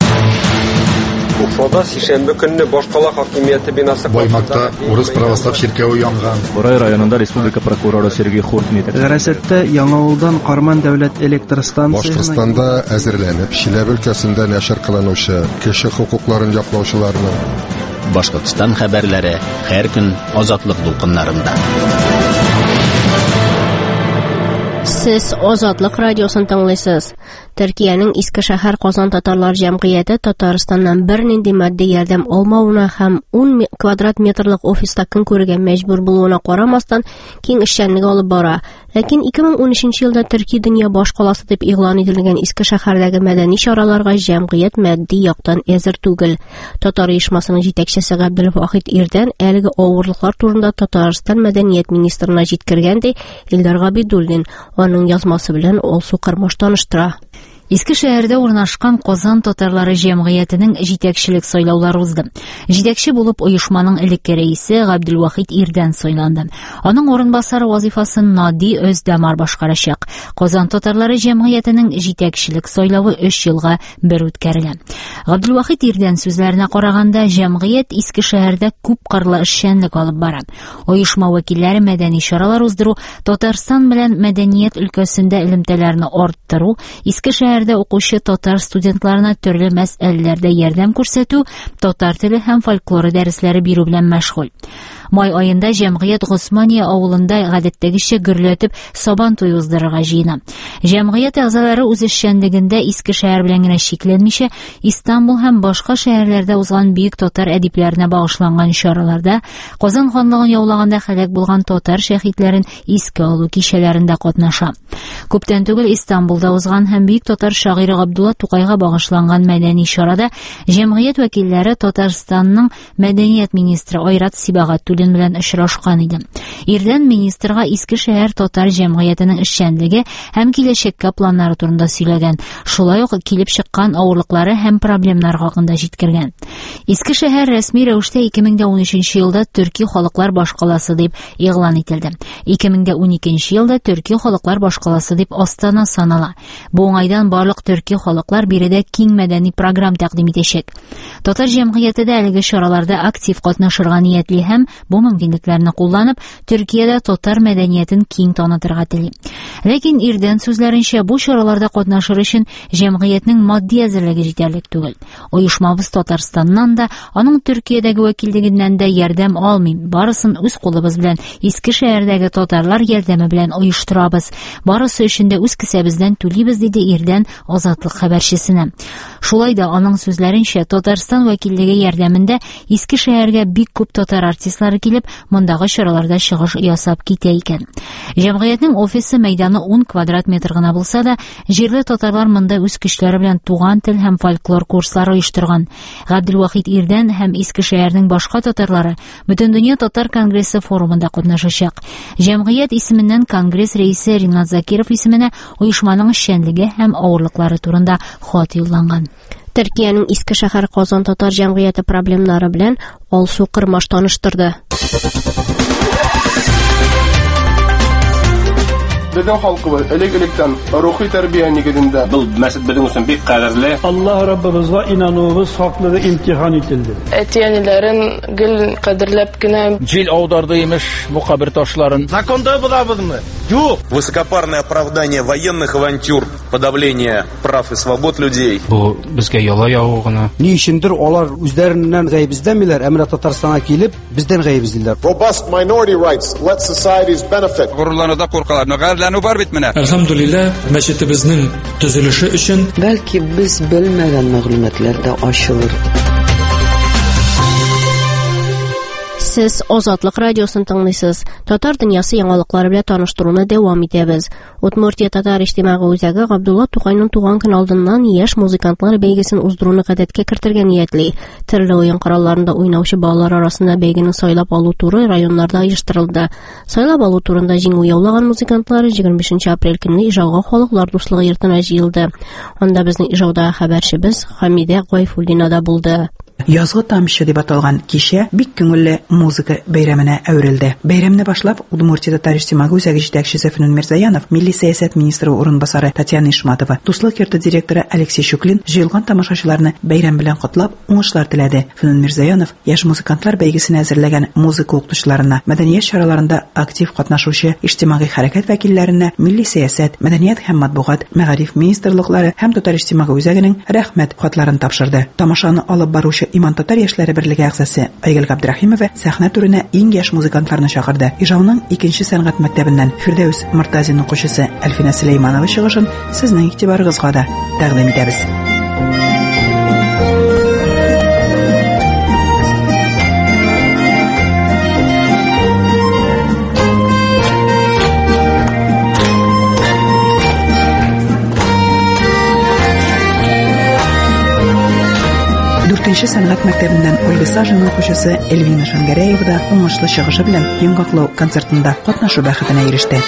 [SPEAKER 17] Уфада сишәмбе көнне башкала хакимияте бинасы
[SPEAKER 14] Баймакта урыс православ чиркәве янган.
[SPEAKER 18] Борай районында республика прокуроры Сергей Хуртин әйтә.
[SPEAKER 19] Гәрәсәттә Яңавылдан Карман дәүләт электр станциясына
[SPEAKER 20] Башкортстанда әзерләнеп, Чиләбе өлкәсендә нәшер кылынучы кеше хукукларын яклаучыларны
[SPEAKER 5] Башкортстан хәбәрләре һәр көн Азатлык дулкыннарында.
[SPEAKER 1] Сез Азатлык радиосын тыңлыйсыз. Төркиянең Иске шәһәр Казан татарлар җәмгыяте Татарстаннан бернинди матди ярдәм алмавына һәм 10 квадрат метрлык офиста көн күрергә мәҗбүр булуына карамастан киң эшчәнлеге алып бара. Ләкин 2013 елда Төрки дөнья башкаласы дип игълан ителгән Иске шәһәрдәге мәдәни чараларга җәмгыять матди яктан әзер түгел. Татар оешмасының җитәкчесе Габделвахит Ирдән әлеге авырлыклар турында Татарстан мәдәният министрына җиткергән ди Илдар Габидуллин. Аның язмасы белән Олсу Кырмаш таныштыра.
[SPEAKER 7] Иске шәһәрдә урнашкан Казан татарлары җәмгыятенең җитәкчелек сайлаулары узды. Җитәкче булып оешманың элекке рәисе Габделвахит Ирдән сайланды. Аның орынбасары вазифасын Нади Өздәмар башкарачак. Казан татарлары җәмгыятенең җитәкчелек сайлавы 3 елга бер үткәрелә. Габделвахит Ирдән сүзләренә караганда, җәмгыять Иске шәһәрдә күп кырлы эшчәнлек алып бара. Оешма вәкилләре мәдәни чаралар уздыру, Татарстан белән мәдәният өлкәсендә элемтәләрне арттыру, Иске шәһәрдә укучы татар студентларына төрле мәсьәләләрдә ярдәм күрсәтү, татар теле һәм фольклоры дәресләре бирү белән мәшгуль. Май аенда җәмгыять Госмания авылында гадәттәгечә гөрләтеп сабан туй уздырырга җыена. Җәмгыять әгъзалары үз эшчәнлегендә Иске шәһәр белән генә шикләнмичә, Истанбул һәм башка шәһәрләрдә узган бөек татар әдипләренә багышланган чараларда, Казан ханлыгын яулаганда һәлак булган татар шәһитләрен искә алу кичәләрендә катнаша. Күптән түгел Истанбулда узган һәм бөек татар шагыйре Габдулла Тукайга багышланган мәдәни чарада җәмгыять вәкилләре Татарстанның мәдәният министры Айрат Сибагат белән очрашкан иде. Ирдән министрга Иске шәһәр татар җәмгыятенең эшчәнлеге һәм киләчәккә планнары турында сөйләгән. Шулай ук килеп чыккан авырлыклары һәм проблемалар хакында җиткергән. Иске шәһәр рәсми рәвештә 2013 елда Төрки халыклар башкаласы дип игълан ителде. 2012 елда Төрки халыклар башкаласы дип Астана санала. Бу уңайдан барлык Төрки халыклар биредә киң мәдәни программ тәкъдим итәчәк. Татар җәмгыяте дә әлеге чараларда актив катнашырга ниятли һәм бу мөмкинлекләрне кулланып, Төркиядә татар мәдәниятен киң танытырга тели. Ләкин Ирдән сүзләренчә, бу чараларда катнашыр өчен җәмгыятьнең матди әзерлеге җитәрлек түгел. Оешмабыз Татарстаннан да, аның Төркиядәге вәкиллегеннән дә ярдәм алмый. Барысын үз кулыбыз белән Иске шәһәрдәге татарлар ярдәме белән оештырабыз. Барысы өчен дә үз кесәбездән түлибез, диде Ирдән Азатлык хәбәрчесенә. Шулай да аның сүзләренчә, Татарстан вәкиллеге ярдәмендә Иске шәһәргә бик күп татар артистлары килеп, мондагы чараларда чыгыш ясап китә икән. Җәмгыятьнең офисы мәйданы 10 квадрат метр гына булса да, җирле татарлар монда үз көчләре белән туган тел һәм фольклор курслары оештырган. Габделвахит Ирдән һәм Иске шәһәрнең башка татарлары Бөтендөнья татар конгрессы форумында катнашачак. Җәмгыять исеменнән конгресс рәисе Ринат Закиров исеменә оешманың эшчәнлеге һәм авырлыклары турында хат юлланган.
[SPEAKER 1] Төркиянең Иске шәһәр Казан татар җәмгыяте проблемалары белән Олсу Кырмаш таныштырды.
[SPEAKER 21] Безнең халкыбыз элек-электән рухи тәрбия нигезендә.
[SPEAKER 22] Бу мәсҗид безнең өчен бик кадерле.
[SPEAKER 23] Аллаһ Раббыбызга инануыбыз хаклыгы имтихан ителде.
[SPEAKER 24] Әтиәниләрен гел кадерләп кенә
[SPEAKER 23] Җил аударды имеш бу кабер ташларын.
[SPEAKER 22] Законда булабызмы? Юк.
[SPEAKER 25] Высокопарное оправдание военных авантюр, подавление прав и свобод людей.
[SPEAKER 23] Бу безгә яла явыгына.
[SPEAKER 26] Ни өчендер алар үзләреннән гаебиздәмиләр, әмма Татарстанга килеп бездән гаебиздиләр.
[SPEAKER 27] Robust minority rights let societies benefit.
[SPEAKER 22] Гурлануда куркалар, гайрләнү бар бит менә.
[SPEAKER 23] Әлхәмдүлилләh, мәчетебезнең төзелеше өчен
[SPEAKER 28] бәлки без белмәгән мәгълүматлар да ачылыр.
[SPEAKER 1] Сез Азатлык радиосын тыңлыйсыз. Татар дөньясы яңалыклары белән таныштыруны дәвам итәбез. Удмуртия татар иҗтимагый үзәге Габдулла Тукайның туган көн алдыннан яшь музыкантлар бәйгесен уздыруны гадәткә кертергә ниятли. Төрле уен коралларында уйнаучы балалар арасында бәйгене сайлап алу туры районнарда оештырылды. Сайлап алу турында җиңү яулаган музыкантлар 25 апрель көнне Ижауга халыклар дуслыгы йортына җыелды. Анда безнең Ижаудагы хәбәрчебез Хамидә Гайфуллина да булды.
[SPEAKER 29] Язгы тамчы дип аталган кичә бик күңелле музыка бәйрәменә әверелде. Бәйрәмне башлап Удмуртия татар иҗтимагый үзәге җитәкчесе Фәнүн Мирзаянов, милли сәясәт министры урынбасары Татьяна Ишматова, дуслык йорты директоры Алексей Щуклин җыелган тамашачыларны бәйрәм белән котлап, уңышлар теләде. Фәнүн Мирзаянов яшь музыкантлар бәйгесенә әзерләгән музыка укытучыларына, мәдәният чараларында актив катнашучы иҗтимагый хәрәкәт вәкилләренә, милли сәясәт, мәдәният һәм матбугат, мәгариф министрлыклары һәм татар иҗтимагый үзәгенең рәхмәт хатларын тапшырды. Тамашаны алып баручы Иман татар яшьләре берлеге әгъзасы Айгөл Габдрахимова сәхнә түренә иң яшь музыкантларны чакырды. Ижауның 2нче сәнгать мәктәбеннән Фирдәүс Мортазин укучысы Әлфинә Сөләйманова чыгышын сезнең игътибарыгызга да тәкъдим итәбез. Дүртенче сәнгать мәктәбеннән Ольга Сажина укучысы Эльвина Шангәрәева да уңышлы чыгышы белән Йомгаклау концертында катнашу бәхетенә иреште.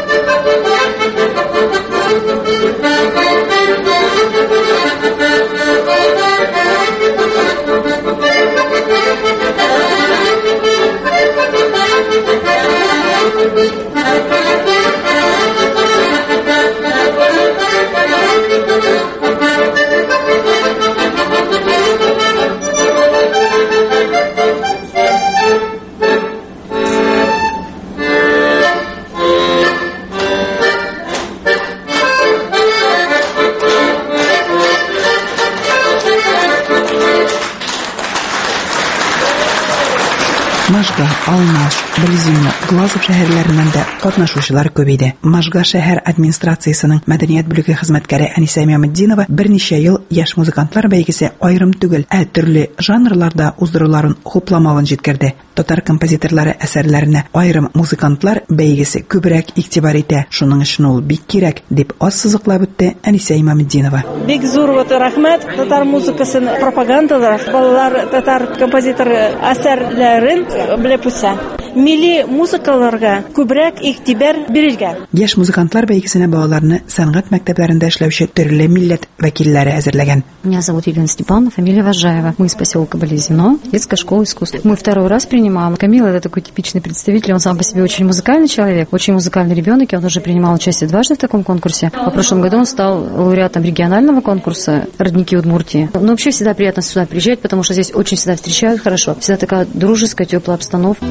[SPEAKER 29] Можга, Алмаш, Близина, Глазов шәһәрләреннән дә катнашучылар күбейде. Можга шәһәр администрациясының мәдәният бүлеге хезмәткәре Әнисә Мөхәммәтдинова берничә ел яшь музыкантлар бәйгесе аерым түгел, төрле жанрларда уздыруларын хупламавын җиткерде. Татар композиторлары әсәрләренә аерым музыкантлар бәйгесе күбрәк игътибар итә. Шуның өчен ул бик кирәк, дип ассызыклап үтте Әнисә Мөхәммәтдинова.
[SPEAKER 11] Бик зур рәхмәт татар музыкасын пропагандалар, балалар татар композитор әсәрләрен белеп үсә. Милли музыкаларга күбрәк игътибар бирелгән.
[SPEAKER 29] Яшь музыкантлар бәйгесенә балаларны сәнгать мәктәпләрендә эшләүче төрле милләт вәкилләре әзерләгән.
[SPEAKER 30] Меня зовут Елена Степанова, фамилия Важаева. Мы из поселка Близино, детская школа искусств. Мы второй раз принимаем. Камила — это такой типичный представитель, он сам по себе очень музыкальный человек, очень музыкальный ребенок, и он уже принимал участие дважды в таком конкурсе. В прошлом году он стал лауреатом регионального конкурса «Родники Удмуртии». Но вообще всегда приятно сюда приезжать, потому что здесь очень всегда встречают хорошо. Всегда такая дружеская, теплая обстановка.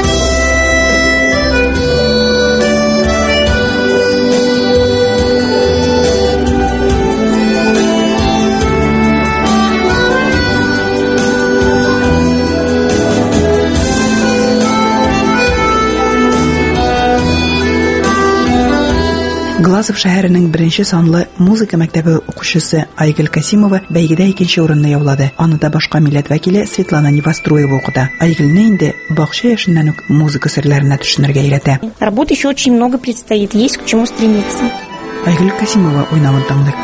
[SPEAKER 29] Глазов шәһәренең беренче санлы музыка мәктәбе укучысы Айгөл Касимова бәйгедә 2нче урынны яулады. Аны да башка милләт вәкиле Светлана Невоструева укыта. Айгөлне инде бакча яшеннән үк музыка серләренә төшенергә өйрәтә.
[SPEAKER 31] Работы еще очень много предстоит, есть к чему стремиться.
[SPEAKER 29] Айгөл Касимова уйнавын тыңлый.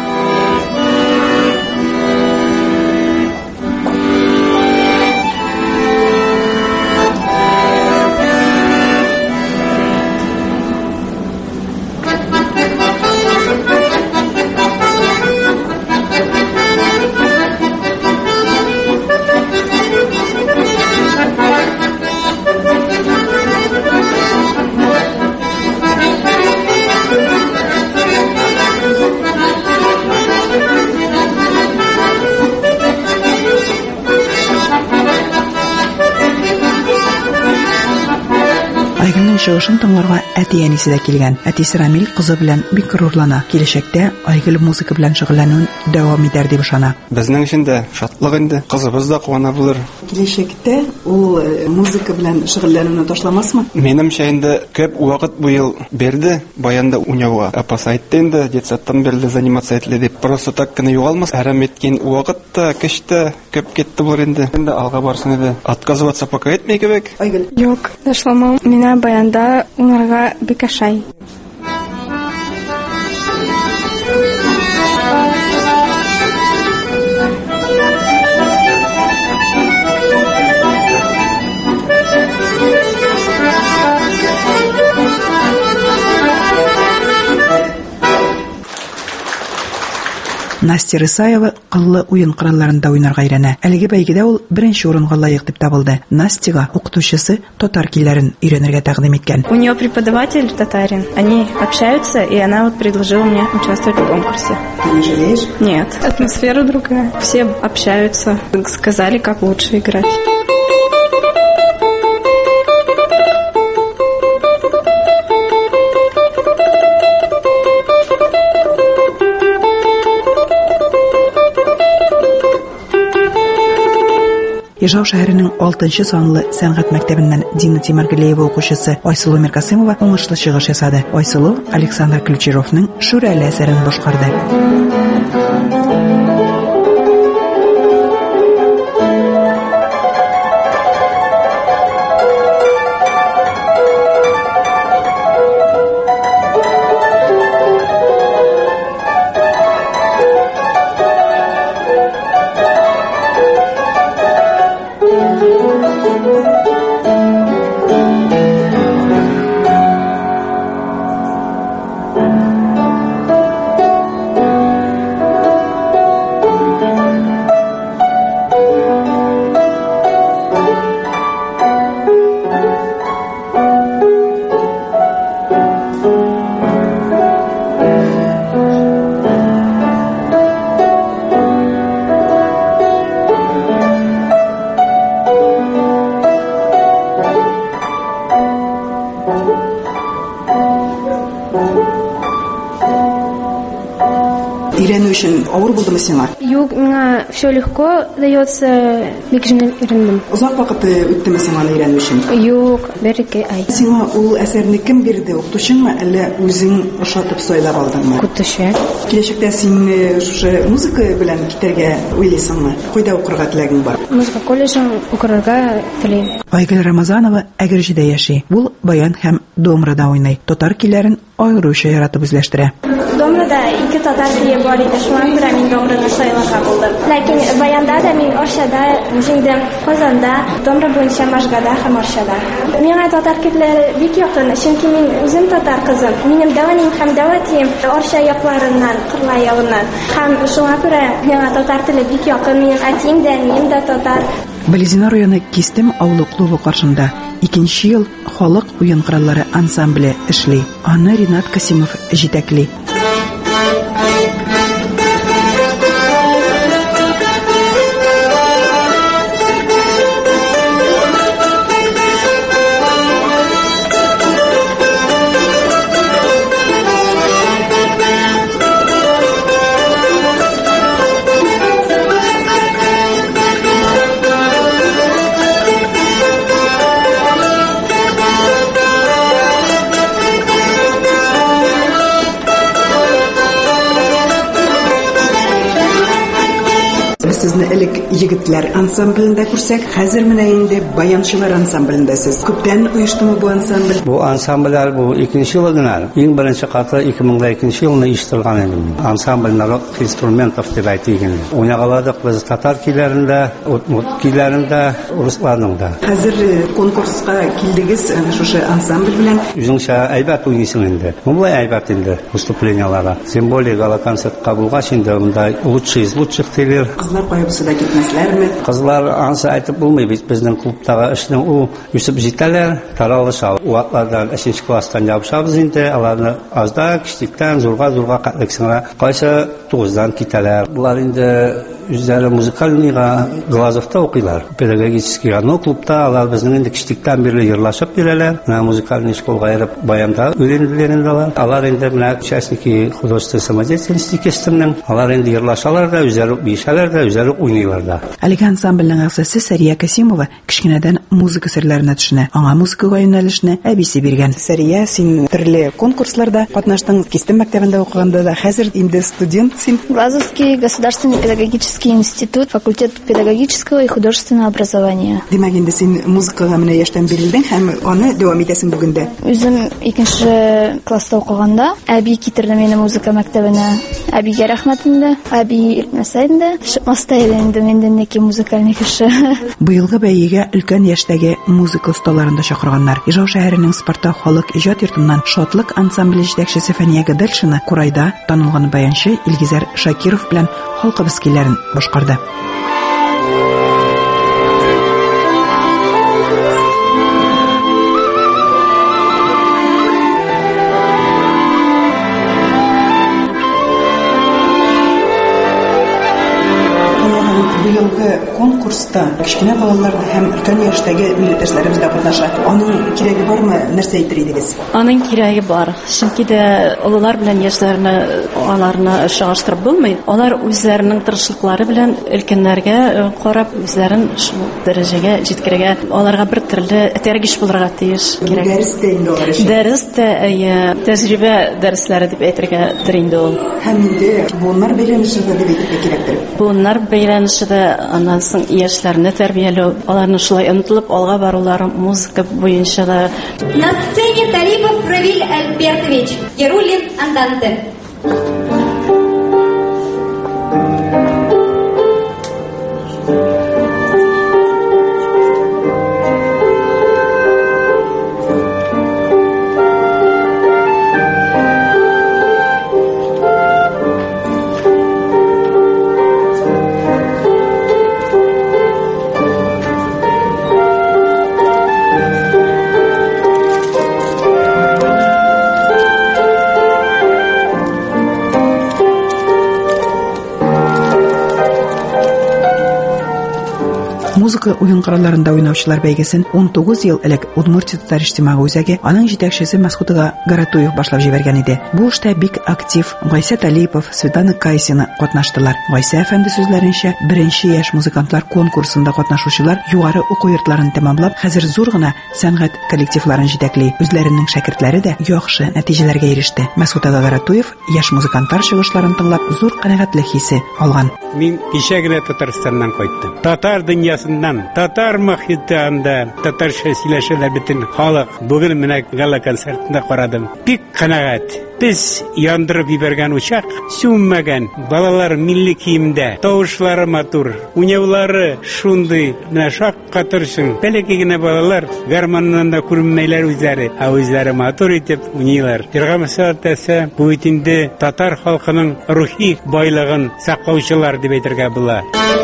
[SPEAKER 29] чыгышын тыңларга әти-әнисе дә килгән. Әтисе Рамил кызы белән бик горурлана. Киләчәктә Айгөл музыка белән шөгыльләнүен дәвам итәр дип ышана.
[SPEAKER 2] Безнең өчен дә шатлык инде. Кызыбыз да куана булыр.
[SPEAKER 29] Киләчәктә ул музыка белән шөгыльләнүне ташламасмы?
[SPEAKER 2] Минемчә инде күп вакыт бу ел берде баянда уйнауга. Апасы әйтте инде, детсадтан бирле заниматься итле дип. Просто так кына югалмас. Әрәм иткән вакытта, кеште күп кетте булыр инде. Инде алга барсын иде. Отказываться пока этмей кебек.
[SPEAKER 29] Айгөл.
[SPEAKER 24] Юк, дашламам. Менә баянда уйнарга бик ашай.
[SPEAKER 29] Настя Рысаева кыллы уен коралларында уйнарга өйрәнә. Әлеге бәйгедә ул беренче урынга лаек дип табылды. Настяга укытучысы татар килләрен өйрәнергә тәкъдим иткән.
[SPEAKER 24] У нее преподаватель татарин. Они общаются, и она вот предложила мне участвовать в конкурсе.
[SPEAKER 29] Ты не жалеешь?
[SPEAKER 24] Нет, атмосфера другая. Все общаются, сказали, как лучше играть.
[SPEAKER 29] Ижау шәһәренең 6-нчы санлы сәнгать мәктәбеннән Дина Тимиргалиева укучысы Айсылу Миркасымова уңышлы чыгыш ясады. Айсылу Александр Ключеровның Шүрәле әсәрен башкарды. Авыр булдымы сиңа?
[SPEAKER 24] Юк, миңа все легко дается, бик җиңел өйрәндем.
[SPEAKER 29] Узак вакыт үттеме сиңа өйрәнү өчен?
[SPEAKER 24] Юк, бер-ике ай.
[SPEAKER 29] Сиңа ул әсәрне кем бирде? Укытучыңмы, әллә үзең ошатып сайлап алдыңмы?
[SPEAKER 24] Укытучы.
[SPEAKER 29] Киләчәктә син шушы музыка белән китәргә уйлыйсыңмы? Кайда укырга теләгең бар?
[SPEAKER 24] Музыка колледжын укырга телим.
[SPEAKER 29] Айгөл Рамазанова Әгерҗидә яши. Ул баян һәм домрада уйный. Татар килләрен аеруча яратып үзләштерә.
[SPEAKER 31] Домрада ике татар теле бар иде, шуңа күрә мин домраны сайларга булдым. Ләкин баянда да мин Арчада җиңдем, Казанда, домра буенча Можгада һәм Арчада. Миңа татар телләре бик якын, чөнки мин үзем татар кызым. Минем дәваним һәм дәватим Арча якларыннан, Кырла ягыннан. Һәм шуңа күрә миңа татар теле бик якын, минем әтием дә, минем дә татар.
[SPEAKER 29] Балезина районы Кистем авылы клубы каршында 2нче ел халык уен кораллары ансамбле эшли. Аны Ринат Касимов җитәкли. Сезне элек егетләр ансамблендә күрсәк, хәзер менә инде баянчылар ансамблендәсез. Күптән оештымы бу ансамбль?
[SPEAKER 3] Бу ансамбльләр бу 2нче ел гына. Иң беренче каты 2002 елны оештырылган иде. Ансамбль народ инструментов дип әйтелгән. Уйнагаладык без татар киләрендә, удмурт киләрендә, русларның да.
[SPEAKER 29] Хәзер конкурска килдегез шушы ансамбль белән.
[SPEAKER 3] Үзеңчә әйбәт уйныйсың инде. Моңлы әйбәт инде выступленияларга. Тем более гала концертка булгач инде монда лучший из лучших телер.
[SPEAKER 29] Кайбысы да китмәсләрме?
[SPEAKER 3] Кызлар ансы әйтеп булмый бит безнең клубтагы эшнең ул үсеп җитәләр, таралыша. Ваклардан 3нче класстан ябышабыз инде, аларны азда кичтектән зурга катлыксыңа кайсы 9дан китәләр. Булар инде үзләре музыкальныйга Глазовта укыйлар. Педагогический ано клубта алар безнең инде кичтектән бирле йырлашып бирәләр. Менә музыкальный школга йөреп баянда өйрәнүләрен алар инде менә участники художественной самодеятельности кестернең. Алар инде йырлашалар да, үзләре бишәләр да, үзләре уйныйлар да.
[SPEAKER 29] Әлеге ансамбльнең әгъзасы Сәрия Касимова кичкенәдән музыка серләренә төшенә. Аңа музыкага юнәлешне әбисе биргән. Сәрия, син төрле конкурсларда катнаштың, Кистем мәктәбендә укыганда да, хәзер инде студент син.
[SPEAKER 31] Глазовский государственный педагогический институт, факультет педагогического и художественного образования.
[SPEAKER 29] Димәк, инде син музыкага менә яшьтән бирелдең һәм аны дәвам итәсең бүгендә.
[SPEAKER 31] Үзем 2 класста укыганда әби китерде мине музыка мәктәбенә. Әбигә рәхмәт инде. Әби мәсәлендә шыкмаста инде миндән неки музыкальный кеше.
[SPEAKER 29] Быелгы бәйгегә өлкән яшьтәге музыка осталарын да чакырганнар. Ижау шәһәренең Спарта халык иҗат йортыннан Шатлык ансамбле җитәкчесе Фәния Гаделшина Курайда танылган баянчы Илгизәр Шакиров белән халкыбыз көйләрен башкарды. Конкурста кичкенә балалар һәм өлкән яшьтәге милләттәшләребез дә катнаша. Аның кирәге бармы? Нәрсә әйтер идегез?
[SPEAKER 4] Аның кирәге бар. Чөнки дә олылар белән яшьләрне аларны чагыштырып булмый. Алар үзләренең тырышлыклары белән өлкәннәргә карап үзләрен шул дәрәҗәгә җиткерергә, аларга бер төрле тәргиш булырга тиеш. Дәрес тә тәҗрибә дәресләре дип әйтергә инде ул.
[SPEAKER 29] Һәм инде буыннар бәйләнеше дә дип әйтергә кирәктер.
[SPEAKER 4] Буыннар бәйләнеше дә аннан соң яшьләрне тәрбияләү, аларны шулай ынтылып алга барулары музыка буенча да.
[SPEAKER 6] На сцене Талипов Равиль Альбертович, Ярулин Анданте.
[SPEAKER 29] Музыка уен коралларында уйнаучылар бәйгесен 19 ел элек Удмуртия татар иҗтимагый үзәге аның җитәкчесе Мәсгудова Гаратуев башлап җибәргән иде. Бу эштә бик актив Гайса Талипов, Светлана Кайсина катнаштылар. Гайса әфәнде сүзләренчә, беренче яшь музыкантлар конкурсында катнашучылар югары уку йортларын тәмамлап, хәзер зур гына сәнгать коллективларын җитәкли. Үзләренең шәкертләре дә яхшы нәтиҗәләргә иреште. Мәсгудова Гаратуев яшь музыкантлар чыгышларын тыңлап зур канәгатьлек хисе алган.
[SPEAKER 8] Мин кичә генә Татарстаннан кайттым. Татар дөньясыннан, татар мөхитендә татарча сөйләшәләр бөтен халык. Бүген менә гала концертында карадым. Бик канәгать. Без яндырып ибәргән учак сүнмәгән. Балалар милли киемдә, тавышлары матур, уйнаулары шундый, менә шаккатырсың. Бәләкәй генә балалар гармоннан да күренмәйләр үзләре, ә үзләре матур итеп уйныйлар. Җырга мәсәләсе бу инде татар халкының рухи байлыгын саклаучылар дип әйтергә була.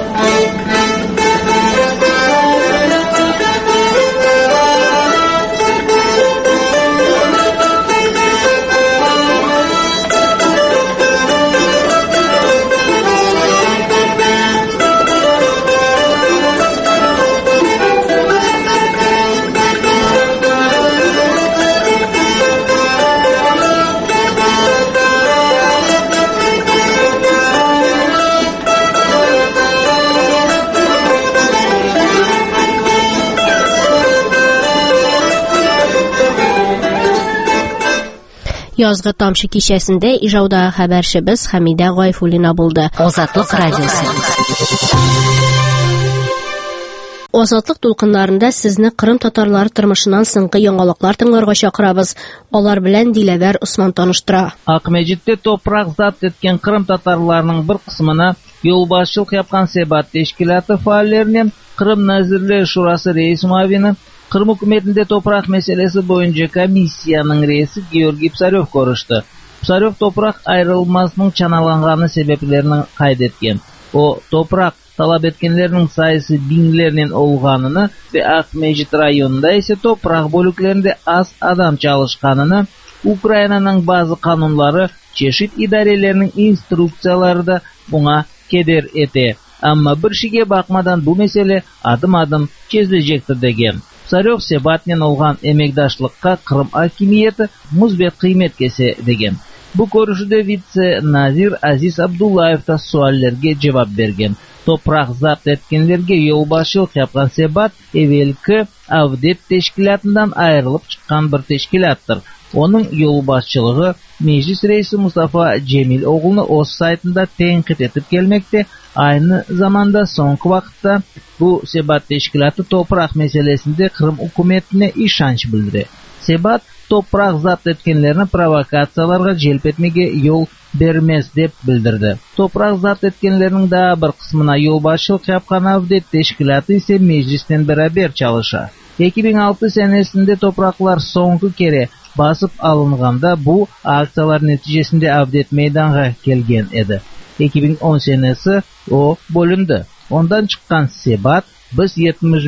[SPEAKER 1] Язгы тамчы кичәсендә Ижаудагы хәбәрчебез Хәмидә Гайфуллина булды.
[SPEAKER 7] Азатлык радиосы.
[SPEAKER 1] Азатлык тулкыннарында сезне Кырым татарлары тормышынан соңгы яңалыклар тыңларга чакырабыз. Алар белән Диләвәр Усман таныштыра.
[SPEAKER 9] Акмәҗиттә топрак зат иткән Кырым татарларының бер кысмына юлбашчылык япкан Себат тәшкилаты фәалияләреннән Кырым Нәзирләр шурасы рәис муавины, Кырым хөкүмәтендә топрак мәсьәләсе буенча комиссияның рәисе Георгий Псарев көрәште. Псарев топрак айрылмасының чаналанганы сәбәпләрен кайд иткән. О топрак талап эткәннәрнең сайысы бингләрнән олганını ve Акмәҗит районында исә топрак бүлекләрендә аз адам чалышканını, Украинаның базы канунлары, чешит идарәләренең инструкциялары да буңа кедер ите. Ama bir şeyge bakmadan bu mesele adım çözülecektir degen. Sarık Sebatnen olgan emekdaşlıkka Kırım hakimiyeti muzbet kıymet kese degen. Bu görüşüde vice nazir Aziz Abdullayev da suallerge cevap bergen. Toprak zapt etkenlerge yolbaşılık yapgan Sebat evvelki Avdet teşkilatından ayrılıp çıkan bir teşkilattır. Onun yolbaşçılığı Meclis Reisi Mustafa Cemil oğlunu OS saytında tenkit etip gelmekte. Aynı zamanda sonki vakitte bu Sebat teşkilatı toprak meselesinde Kırım hükümetine işanç bildiri. Sebat toprak zapt etkenlerini provokatsiyalarga celp etmege yol bermez dep bildirdi. Toprak zapt etkenlerinin daha bir kısmına yolbaşçılık yapkan Avdet teşkilatı ise meclisten beraber çalışa. 2006 senesinde topraklar sonki kere basıp alınğanda bu aksiyalar neticesinde Avdet meydana gelgen edi. 2010 senesi o bölündü. Ondan çıkan Sebat biz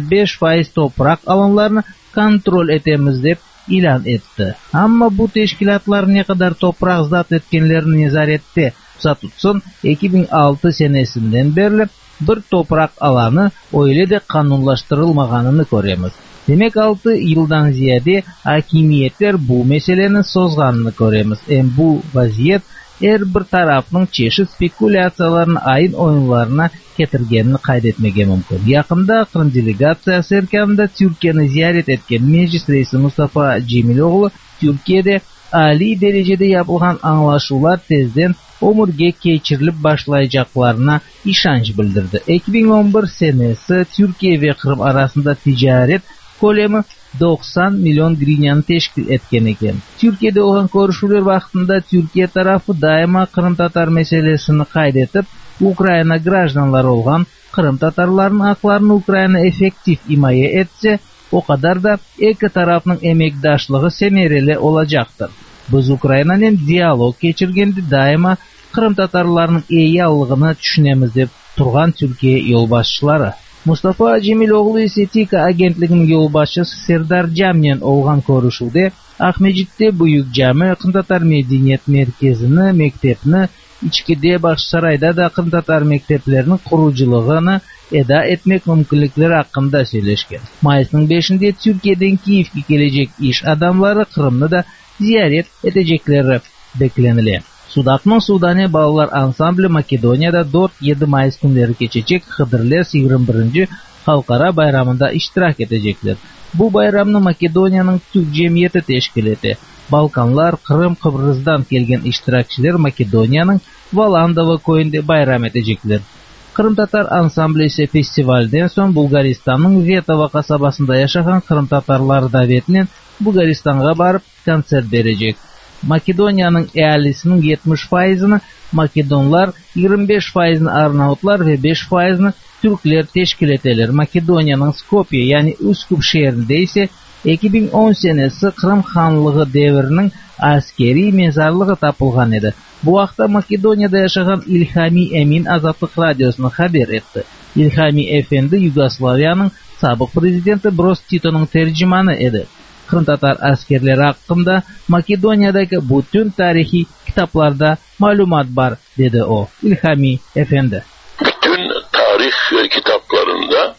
[SPEAKER 9] 75% toprak alanlarını kontrol etemiz dep ilan etti. Ama bu teşkilatlar ne kadar toprak zapt etkenlerini nezarette tutsun 2006 senesinden beri bir toprak alanı öyle de kanunlaştırılmaganını göremiz. Demek 6 yıldan ziyade hakimiyetler bu meselenin sozganını göremiz. Bu vaziyet her bir tarafның çeşit spekulatsiyalarını ayın oyunlarına getirgenini kaydetmege mümkün. Yakında Kırım delegatsiyası erkanında Türkiye'ni ziyaret etken Meclis Reisi Mustafa Cemil oğlu Türkiye'de ali derecede yapılgan anlaşmalar tezden omurge geçirilip başlayacaklarına işanç bildirdi. 2011 senesi Türkiye ve Kırım arasında ticaret kolemi 90 milyon grinyanı teşkil etken eken. Türkiye'de olan görüşmeler vaktinde Türkiye tarafı daima Kırım Tatar meselesini kaydetip Ukrayna grajdanları olan Kırım Tatarlarının haklarını Ukrayna efektif himaye etse o kadar da iki tarafının emekdaşlığı semereli olacaktır. Biz Ukrayna'nın diyalog geçirgendi daima Kırım Tatarlarının eyallığını düşünemiz dep turgan Türkiye yolbaşçıları. Mustafa Cemiloğlu ise TİKA agentliginin yolbaşçısı Serdar Camyan olgan görüşüde Ahmecit'te Büyük Cami Kırım Tatar Medeniyet Merkezini, mektepini, İçkide Başsaray'da da Kırım Tatar mekteplerinin kuruculuğunu eda etmek mümkünlükleri hakkında söyleşken. Mayıs'ın 5'inde Türkiye'den Kiev'e gelecek iş adamları Kırım'ı da ziyaret edecekleri beklenilir. Sudak'ın Sudane Bağlar Ansambli Makedonya'da 4-7 Mayıs günleri geçecek Hıdırles 21. Halkara Bayramı'nda iştirak edecekler. Bu bayramını Makedonya'nın Türk Cemiyeti teşkil etti. Balkanlar, Kırım, Kıbrıs'dan gelgen iştirakçılar Makedonya'nın Valandova köyünde bayram edecekler. Kırım Tatar Ansambli ise festivalden son Bulgaristan'ın Vetova kasabasında yaşayan Kırım Tatarları davetinin Bulgaristan'a barıp konser verecek. Makedonya'nın ehalisinin 70%'ını Makedonlar, 25%'ını Arnavutlar ve 5%'ını Türkler teşkil ederler. Makedonya'nın Skopje yani Üsküp şehrinde ise 2010 senesi Kırım Hanlığı devrinin askeri mezarlığı tapılgan edi. Bu vaqtda Makedonya'da yaşayan İlhami Emin Azatlık Radyosu'na haber etti. İlhami Efendi Yugoslavya'nın sabık prezidenti Broz Tito'nun tercümanı edi. Kırım Tatar askerleri hakkında Makedonya'daki bütün tarihi kitaplarda malumat var dedi o. İlhami Efendi.
[SPEAKER 5] Bütün tarih kitaplarında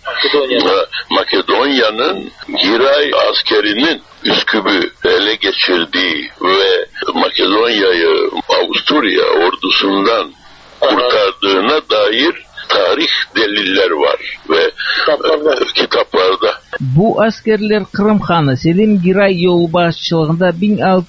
[SPEAKER 5] Makedonya'nın Giray askerinin Üsküp'ü ele geçirdiği ve Makedonya'yı Avusturya ordusundan kurtardığına dair tarih deliller var ve kitaplarda.
[SPEAKER 9] Bu askerler Kırım Hanı Selim Giray yolu başçılığında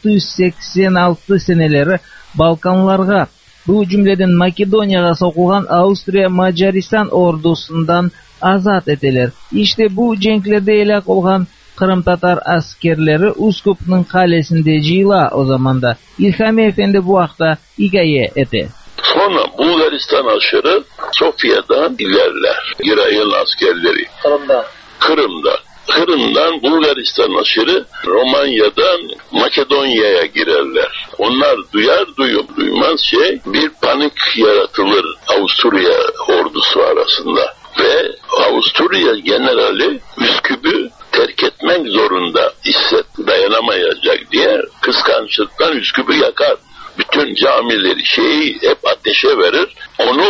[SPEAKER 9] 1686 seneleri Balkanlarga, bu cümleden Makedonya'ya sokulgan Avusturya Macaristan ordusundan azat ediler. İşte bu cenklerde helak olgan Kırım Tatar askerleri Üsküp'nün kalesinde cila o zamanda. İlhami Efendi bu hafta hikaye etti.
[SPEAKER 5] Sonra Bulgaristan aşırı Sofya'dan ilerler. Giray'ın askerleri. Kırım'dan Bulgaristan aşırı Romanya'dan Makedonya'ya girerler. Onlar duymaz bir panik yaratılır Avusturya ordusu arasında. Ve Avusturya generali Üsküp'ü terk etmek zorunda dayanamayacak diye kıskançlıktan Üsküp'ü yakar. Bütün camileri hep ateşe verir. Onu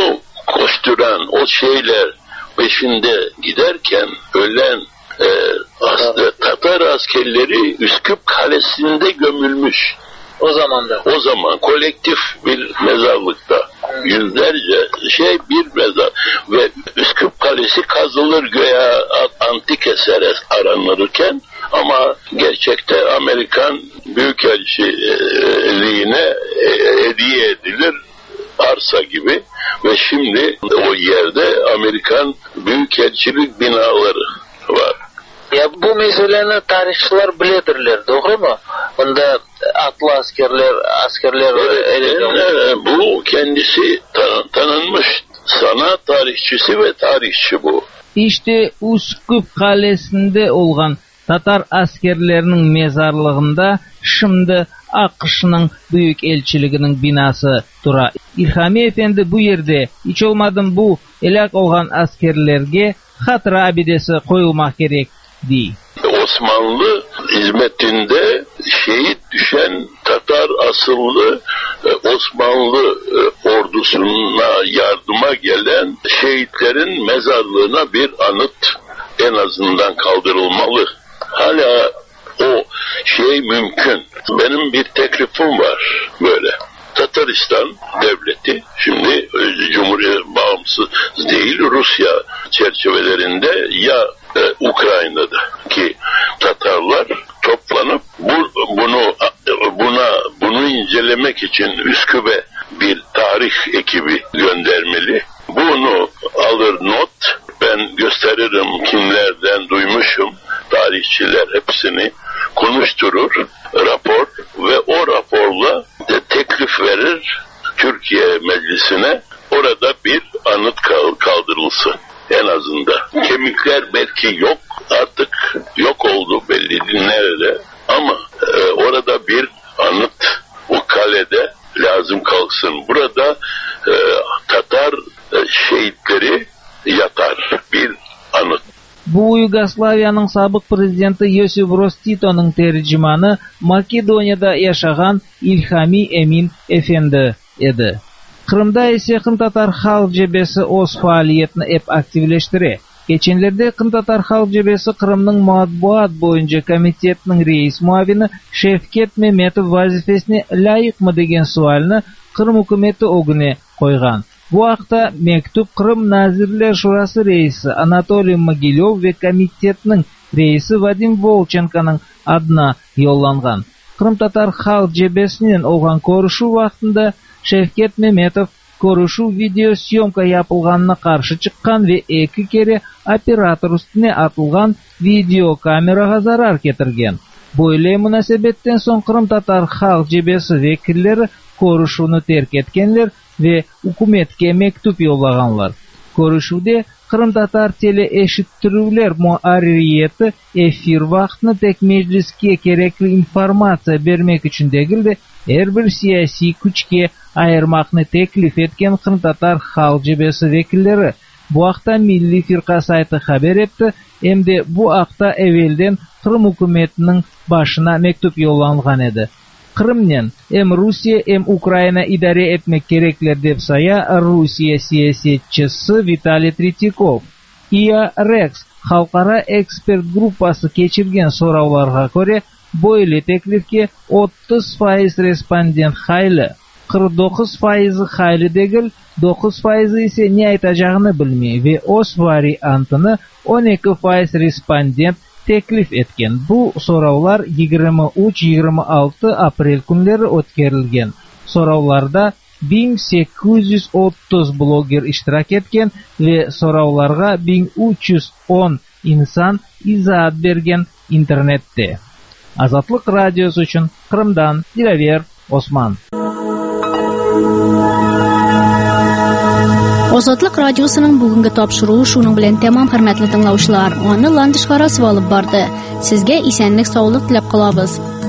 [SPEAKER 5] koşturan o şeyler peşinde giderken ölen Tatar askerleri Üsküp Kalesi'nde gömülmüş. O zaman kolektif bir mezarlıkta yüzlerce bir mezar ve Üsküp Kalesi kazılır göğe antik eser aranırken ama gerçekte Amerikan Büyükelçiliğine hediye edilir arsa gibi ve şimdi o yerde Amerikan Büyükelçilik binaları var.
[SPEAKER 9] Ya bu meseleni tarihçiler biledirler, doğru mu? Bunda atlı askerler
[SPEAKER 5] bu kendisi tanınmış sanat tarihçisi ve tarihçi bu.
[SPEAKER 9] İşte Üsküp Kalesi'nde olan Tatar askerlerinin mezarlığında şimdi AQSh'ның büyük elçiliğinin binası dura. İlhami Efendi bu yerde hiç olmadan bu elak olan askerlerge hatıra abidesi koyulmak gerek değil.
[SPEAKER 5] Osmanlı hizmetinde şehit düşen Tatar asıllı Osmanlı ordusuna yardıma gelen şehitlerin mezarlığına bir anıt en azından kaldırılmalı. Hala o mümkün. Benim bir teklifim var böyle. Tataristan devleti şimdi Cumhuriyet bağımsız değil Rusya çerçevelerinde ya Ukrayna'da ki Tatarlar toplanıp bunu incelemek için Üsküp'e bir tarih ekibi göndermeli. Bunu alır not, ben gösteririm kimlerden duymuşum, tarihçiler hepsini konuşturur, rapor ve o raporla teklif verir Türkiye Meclisi'ne, orada bir anıt kaldırılsın en azından. Kemikler belki yok, artık yok oldu belli değil nerede ama orada bir anıt o kalede lazım kalsın. Burada Tatar şehitleri yatar bir anıt.
[SPEAKER 9] Bu Yugoslavya'nın sabık prezidenti Josip Broz Tito'nun tercümanı Makedonya'da yaşayan İlhami Emin Efendi edi. Kırım'da ise Kırım Tatar Halk Cebesi o'z faaliyetini hep aktivleştire. Geçenlerde Kırım Tatar Halk Cebesi Kırım'ның matbuat boyunca komitetinin reis muavini Şevket Mehmetov vazifesine layık mı degen sualını Kırım hükümeti o güne koygan. Bu haqda mektup Kırım Nazirler Şurası reisi Anatoly Mogilov ve komitetinin reisi Vadim Volchenko'nun adına yollangan. Kırım Tatar Halk Cebesi'nin olgan görüşü vaqtında Şevket Mehmetov görüşü video syomka yapılganına karşı çıkkan ve iki kere operator üstüne atılgan video kameraga zarar getirgen. Böyle münasebetten son Kırım Tatar Halk Cebesi vekilleri görüşünü terk etkenler ve hükümetke mektup yollaganlar. Görüşüde Kırım Tatar tele eşittiruvler muarriyeti efir vaqtını tek mecliske gerekli informasiya bermek için degildi, her bir siyasi güçke ayırmakını teklif etken Kırım Tatar Halk Cebesi vekilleri bu haqda Milli Firqa sayti haber etdi, hem de bu haqda evvelden Kırım hükümetinin başına mektup yollangan edi. Kırım'nen hem Rusya hem Ukrayna idare etmek gerekler dep saya Rusya siyasetçisi Vitaliy Tretyakov. IA Rex Halkara Ekspert Gruppası geçirgen soravlarga göre böyle teklifke 30% respondent hayli, 49% hayli degil, 9% ise ne aytacağını bilmey ve os variantını 12% respondent teklif etken. Bu soravlar 23-26 aprel günleri ötkerilgen. Soravlarda 1830 blogger iştirak etken ve soravlarga 1310 insan izahat bergen internette. Azatlık Radyosu için Kırım'dan Dilaver Osman.
[SPEAKER 1] Azatlık Radyosu'nun bugünkü tapşırığı şunun bilen tamam hürmetli dinləyicilər. Onu Landışqara alıb bardı. Sizge isenlik, sağlık tilep kılabız.